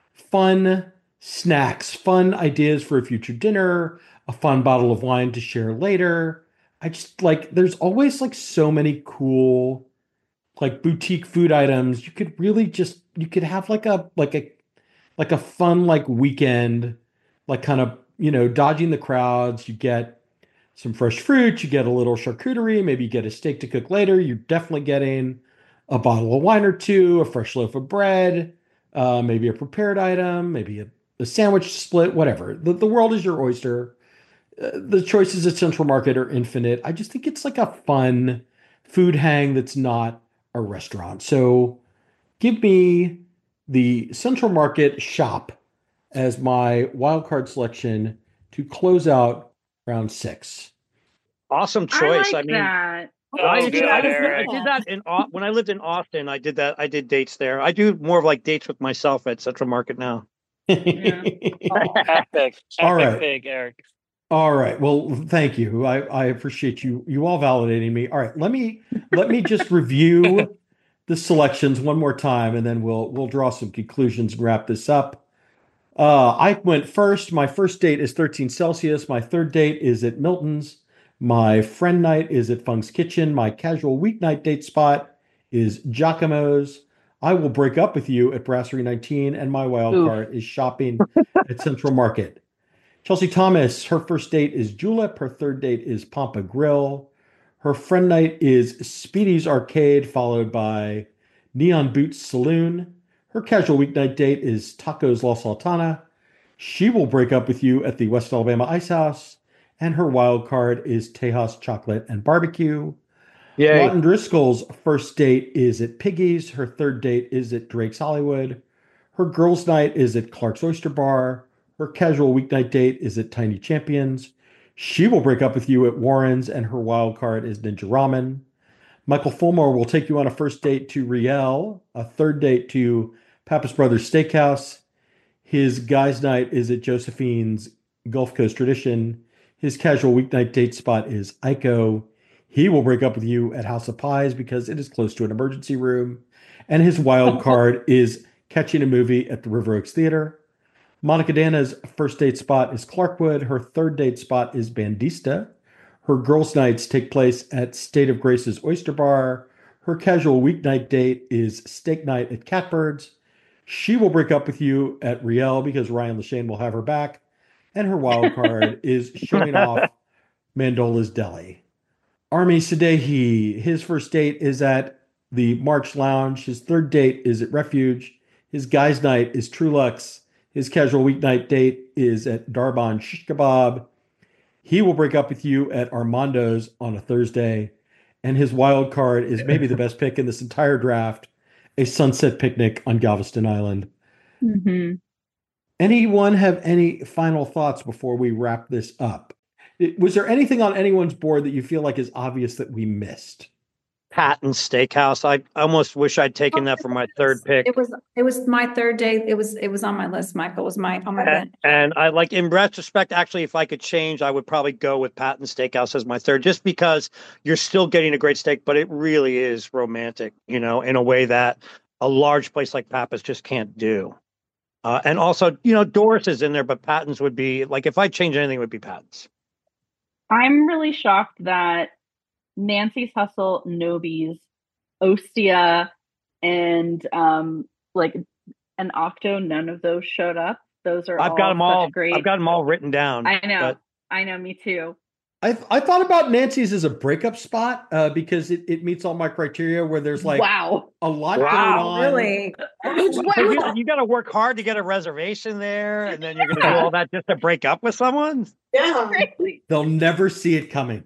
[SPEAKER 1] fun snacks, fun ideas for a future dinner, a fun bottle of wine to share later. I just like, there's always like so many cool like boutique food items. You could really just you could have like a like a like a fun like weekend, like kind of, you know, dodging the crowds. You get some fresh fruit, you get a little charcuterie, maybe you get a steak to cook later. You're definitely getting a bottle of wine or two, a fresh loaf of bread, uh, maybe a prepared item, maybe a, a sandwich split, whatever. The, the world is your oyster. Uh, the choices at Central Market are infinite. I just think it's like a fun food hang that's not a restaurant. So give me the Central Market shop as my wild card selection to close out round six.
[SPEAKER 2] Awesome choice.
[SPEAKER 4] I, like
[SPEAKER 2] I mean,
[SPEAKER 4] that.
[SPEAKER 6] Oh,
[SPEAKER 2] I, did,
[SPEAKER 6] good,
[SPEAKER 2] I, did,
[SPEAKER 6] Eric.
[SPEAKER 2] I did that in Au- when I lived in Austin. I did that. I did dates there. I do more of like dates with myself at Central Market now.
[SPEAKER 4] Yeah. Oh.
[SPEAKER 6] Epic,
[SPEAKER 1] All
[SPEAKER 6] epic
[SPEAKER 1] right.
[SPEAKER 6] pick, Eric.
[SPEAKER 1] All right. Well, thank you. I, I appreciate you you all validating me. All right. Let me let me just review the selections one more time, and then we'll we'll draw some conclusions and wrap this up. Uh, I went first. My first date is thirteen Celsius. My third date is at Milton's. My friend night is at Funk's Kitchen. My casual weeknight date spot is Giacomo's. I will break up with you at Brasserie nineteen, and my wild
[SPEAKER 2] Oof.
[SPEAKER 1] card is shopping at Central Market. Chelsea Thomas, her first date is Julep. Her third date is Pampa Grill. Her friend night is Speedy's Arcade, followed by Neon Boots Saloon. Her casual weeknight date is Tacos La Sultana. She will break up with you at the West Alabama Ice House. And her wild card is Tejas Chocolate and Barbecue.
[SPEAKER 2] Yay.
[SPEAKER 1] Lawton Driscoll's first date is at Piggy's. Her third date is at Drake's Hollywood. Her girls' night is at Clark's Oyster Bar. Her casual weeknight date is at Tiny Champions. She will break up with you at Warren's, and her wild card is Ninja Ramen. Michael Fulmore will take you on a first date to Riel, a third date to Pappas Brothers Steakhouse. His guys' night is at Josephine's Gulf Coast Tradition. His casual weeknight date spot is Ico. He will break up with you at House of Pies because it is close to an emergency room. And his wild card is catching a movie at the River Oaks Theater. Monica Dana's first date spot is Clarkwood. Her third date spot is Bandista. Her girls' nights take place at State of Grace's Oyster Bar. Her casual weeknight date is steak night at Catbirds. She will break up with you at Riel because Ryan Lashane will have her back. and her wild card is showing off Mandola's Deli. Army Sadehi, his first date is at the March Lounge. His third date is at Refuge. His guys' night is Trulux. His casual weeknight date is at Darban Shish Kebab. He will break up with you at Armando's on a Thursday. And his wild card is maybe the best pick in this entire draft, a sunset picnic on Galveston Island.
[SPEAKER 4] Mm-hmm.
[SPEAKER 1] Anyone have any final thoughts before we wrap this up? Was there anything on anyone's board that you feel like is obvious that we missed?
[SPEAKER 2] Patton Steakhouse. I almost wish I'd taken that for my third pick.
[SPEAKER 3] It was it was my third day. It was it was on my list, Michael. It was my on my bench.
[SPEAKER 2] And, and I like in retrospect, actually, if I could change, I would probably go with Patton Steakhouse as my third, just because you're still getting a great steak, but it really is romantic, you know, in a way that a large place like Pappas just can't do. Uh, and also, you know, Doris is in there, but Patton's would be like, if I change anything, it would be Patton's.
[SPEAKER 4] I'm really shocked that Nancy's Hustle, Nobi's, Ostia, and um, like an Octo, none of those showed up. Those are
[SPEAKER 2] I've
[SPEAKER 4] all
[SPEAKER 2] got them all.
[SPEAKER 4] great.
[SPEAKER 2] I've got them all written down.
[SPEAKER 4] I know.
[SPEAKER 2] But
[SPEAKER 4] I know. Me too.
[SPEAKER 1] I I thought about Nancy's as a breakup spot uh, because it, it meets all my criteria where there's like
[SPEAKER 4] wow,
[SPEAKER 1] a lot
[SPEAKER 2] Wow.
[SPEAKER 1] going on.
[SPEAKER 3] Really?
[SPEAKER 2] you, you got to work hard to get a reservation there, and then you're going to do all that just to break up with someone.
[SPEAKER 5] Yeah.
[SPEAKER 4] crazy.
[SPEAKER 1] They'll never see it coming.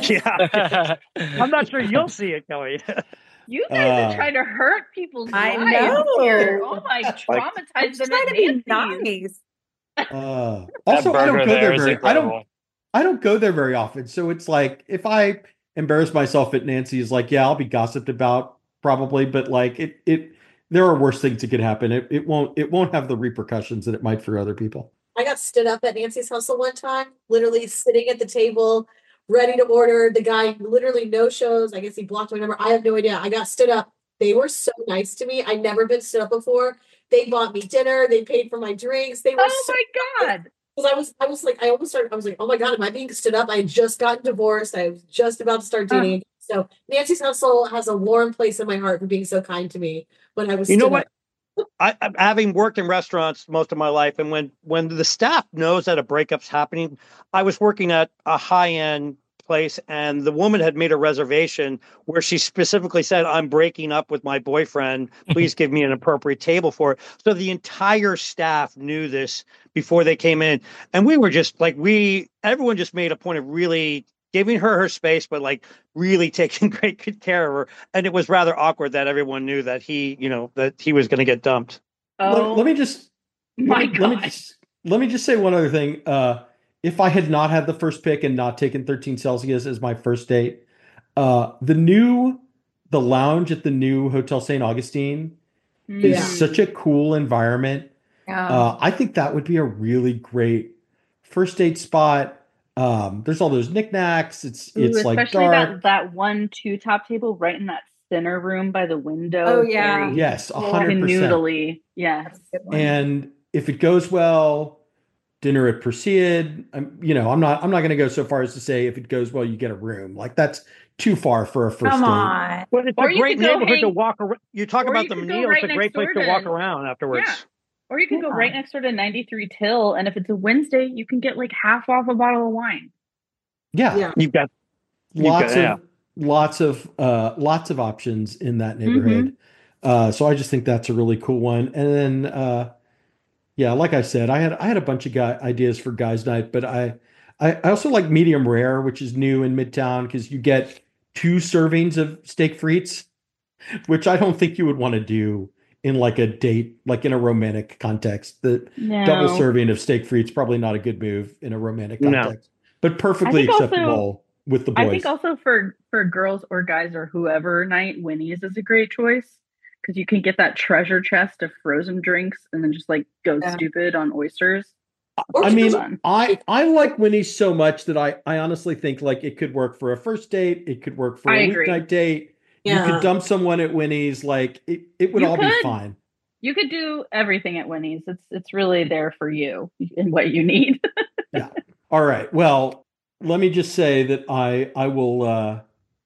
[SPEAKER 2] Yeah, I'm not sure you'll see it going.
[SPEAKER 4] You guys
[SPEAKER 1] Uh,
[SPEAKER 4] are trying to hurt people's
[SPEAKER 3] I
[SPEAKER 4] lives
[SPEAKER 3] know.
[SPEAKER 4] here. Oh my,
[SPEAKER 3] I'm
[SPEAKER 4] traumatized them
[SPEAKER 3] trying
[SPEAKER 4] at
[SPEAKER 3] to be
[SPEAKER 4] Nancy's.
[SPEAKER 3] nice.
[SPEAKER 1] Uh,
[SPEAKER 6] That
[SPEAKER 1] also, I don't
[SPEAKER 6] burger
[SPEAKER 1] go
[SPEAKER 6] there
[SPEAKER 1] there
[SPEAKER 6] is
[SPEAKER 1] very. I don't.
[SPEAKER 6] incredible.
[SPEAKER 1] I don't go there very often, so it's like if I embarrass myself at Nancy's, like yeah, I'll be gossiped about probably, but like it, it, there are worse things that could happen. It, it won't, it won't have the repercussions that it might for other people.
[SPEAKER 5] I got stood up at Nancy's Hustle one time, literally sitting at the table, ready to order. The guy literally no shows. I guess he blocked my number. I have no idea. I got stood up. They were so nice to me. I'd never been stood up before. They bought me dinner. They paid for my drinks. They were
[SPEAKER 4] Oh
[SPEAKER 5] so
[SPEAKER 4] my god.
[SPEAKER 5] because I was I was like I almost started I was like, oh my god, am I being stood up? I had just gotten divorced. I was just about to start dating. again. So Nancy's Hustle has a warm place in my heart for being so kind to me when I was
[SPEAKER 2] You know
[SPEAKER 5] stood
[SPEAKER 2] what?
[SPEAKER 5] up.
[SPEAKER 2] I, I- having worked in restaurants most of my life, and when when the staff knows that a breakup's happening, I was working at a high end place, and the woman had made a reservation where she specifically said, "I'm breaking up with my boyfriend. Please give me an appropriate table for it." So the entire staff knew this before they came in, and we were just like we everyone just made a point of really giving her her space, but like really taking great good care of her. And it was rather awkward that everyone knew that he, you know, that he was going to get dumped.
[SPEAKER 4] Oh
[SPEAKER 1] Let, let me just
[SPEAKER 4] my
[SPEAKER 1] let me, let me
[SPEAKER 4] god.
[SPEAKER 1] just let me just say one other thing. Uh, if I had not had the first pick and not taken thirteen Celsius as my first date, uh, the new the lounge at the new Hotel Saint Augustine is
[SPEAKER 5] Yeah.
[SPEAKER 1] such a cool environment.
[SPEAKER 3] Yeah.
[SPEAKER 1] Uh, I think that would be a really great first date spot. Um, there's all those knickknacks. It's
[SPEAKER 4] Ooh,
[SPEAKER 1] it's like
[SPEAKER 4] especially
[SPEAKER 1] dark.
[SPEAKER 4] that that one two top table right in that center room by the window.
[SPEAKER 3] Oh, yeah.
[SPEAKER 4] Very
[SPEAKER 1] Yes, a hundred percent.
[SPEAKER 4] noodly. Yes.
[SPEAKER 3] That's a good one.
[SPEAKER 1] And if it goes well, dinner at Perseid. I'm, you know, I'm not I'm not going to go so far as to say if it goes well, you get a room. Like that's too far for a first
[SPEAKER 3] Come
[SPEAKER 1] date.
[SPEAKER 3] on.
[SPEAKER 2] But it's
[SPEAKER 4] Or
[SPEAKER 2] a
[SPEAKER 4] you
[SPEAKER 2] great
[SPEAKER 4] could go
[SPEAKER 2] neighborhood to
[SPEAKER 4] hang-
[SPEAKER 2] walk around. You talk
[SPEAKER 4] or
[SPEAKER 2] about
[SPEAKER 4] you
[SPEAKER 2] the
[SPEAKER 4] could go
[SPEAKER 2] meal;
[SPEAKER 4] right
[SPEAKER 2] it's a
[SPEAKER 4] next
[SPEAKER 2] great place
[SPEAKER 4] door
[SPEAKER 2] to walk
[SPEAKER 4] to-
[SPEAKER 2] around afterwards.
[SPEAKER 4] Yeah. Or you can go
[SPEAKER 3] Yeah.
[SPEAKER 4] right next door to ninety-three Till, and if it's a Wednesday, you can get like half off a bottle of wine.
[SPEAKER 1] Yeah,
[SPEAKER 5] Yeah.
[SPEAKER 2] You've got
[SPEAKER 1] lots
[SPEAKER 2] got-
[SPEAKER 1] of lots of uh, lots of options in that neighborhood.
[SPEAKER 4] Mm-hmm.
[SPEAKER 1] Uh, so I just think that's a really cool one. And then, uh, yeah, like I said, I had I had a bunch of guy ideas for guys' night, but I I, I also like medium rare, which is new in Midtown because you get two servings of steak frites, which I don't think you would want to do in like a date, like in a romantic context. The
[SPEAKER 4] No.
[SPEAKER 1] double serving of steak frites probably not a good move in a romantic
[SPEAKER 2] No.
[SPEAKER 1] context, but perfectly
[SPEAKER 4] I think also-
[SPEAKER 1] acceptable with the boys.
[SPEAKER 4] I think also for for girls or guys or whoever night, Winnie's is a great choice because you can get that treasure chest of frozen drinks and then just like go
[SPEAKER 3] Yeah.
[SPEAKER 4] stupid on oysters.
[SPEAKER 5] Or
[SPEAKER 1] I
[SPEAKER 5] you
[SPEAKER 1] mean,
[SPEAKER 5] could-
[SPEAKER 4] fun.
[SPEAKER 1] I I like Winnie's so much that I I honestly think like it could work for a first date. It could work for
[SPEAKER 4] I
[SPEAKER 1] a
[SPEAKER 4] agree.
[SPEAKER 1] weeknight date. You
[SPEAKER 5] Yeah.
[SPEAKER 1] could dump someone at Winnie's. Like it, it would
[SPEAKER 4] You
[SPEAKER 1] all be
[SPEAKER 4] could.
[SPEAKER 1] fine.
[SPEAKER 4] You could do everything at Winnie's. It's it's really there for you and what you need.
[SPEAKER 1] All right. Well, let me just say that I I will uh,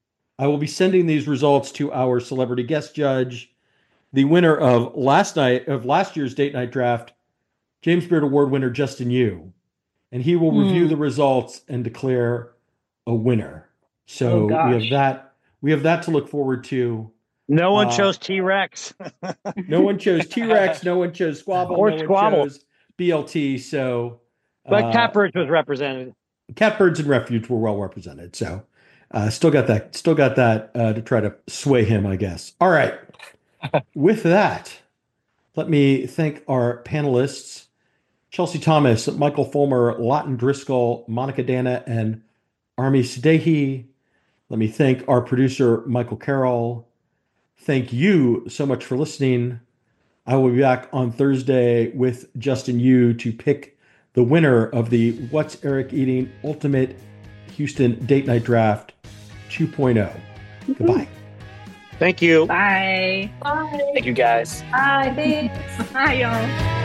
[SPEAKER 1] I will be sending these results to our celebrity guest judge, the winner of last night of last year's date night draft, James Beard Award winner Justin Yu. and he will review
[SPEAKER 4] Hmm.
[SPEAKER 1] the results and declare a winner. So
[SPEAKER 4] Oh,
[SPEAKER 1] we have
[SPEAKER 4] gosh.
[SPEAKER 1] that. We have that to look forward to.
[SPEAKER 2] No one
[SPEAKER 1] Uh,
[SPEAKER 2] chose T-Rex.
[SPEAKER 1] No one chose T-Rex. No one chose Squabble.
[SPEAKER 2] Or
[SPEAKER 1] no one
[SPEAKER 2] Squabble.
[SPEAKER 1] chose B L T. So,
[SPEAKER 2] But
[SPEAKER 1] uh,
[SPEAKER 2] Catbirds was represented.
[SPEAKER 1] Catbirds and Refuge were well represented. So, uh, still got that. Still got that uh, to try to sway him, I guess. All right. With that, let me thank our panelists: Chelsea Thomas, Michael Fulmer, Lawton Driscoll, Monica Dana, and Army Sadehi. Let me thank our producer, Michael Carroll. Thank you so much for listening. I will be back on Thursday with Justin Yu to pick the winner of the What's Eric Eating Ultimate Houston Date Night Draft two point oh. Goodbye.
[SPEAKER 2] Thank you.
[SPEAKER 4] Bye.
[SPEAKER 5] Bye.
[SPEAKER 6] Thank you guys.
[SPEAKER 5] Bye. Thanks.
[SPEAKER 4] Bye, y'all.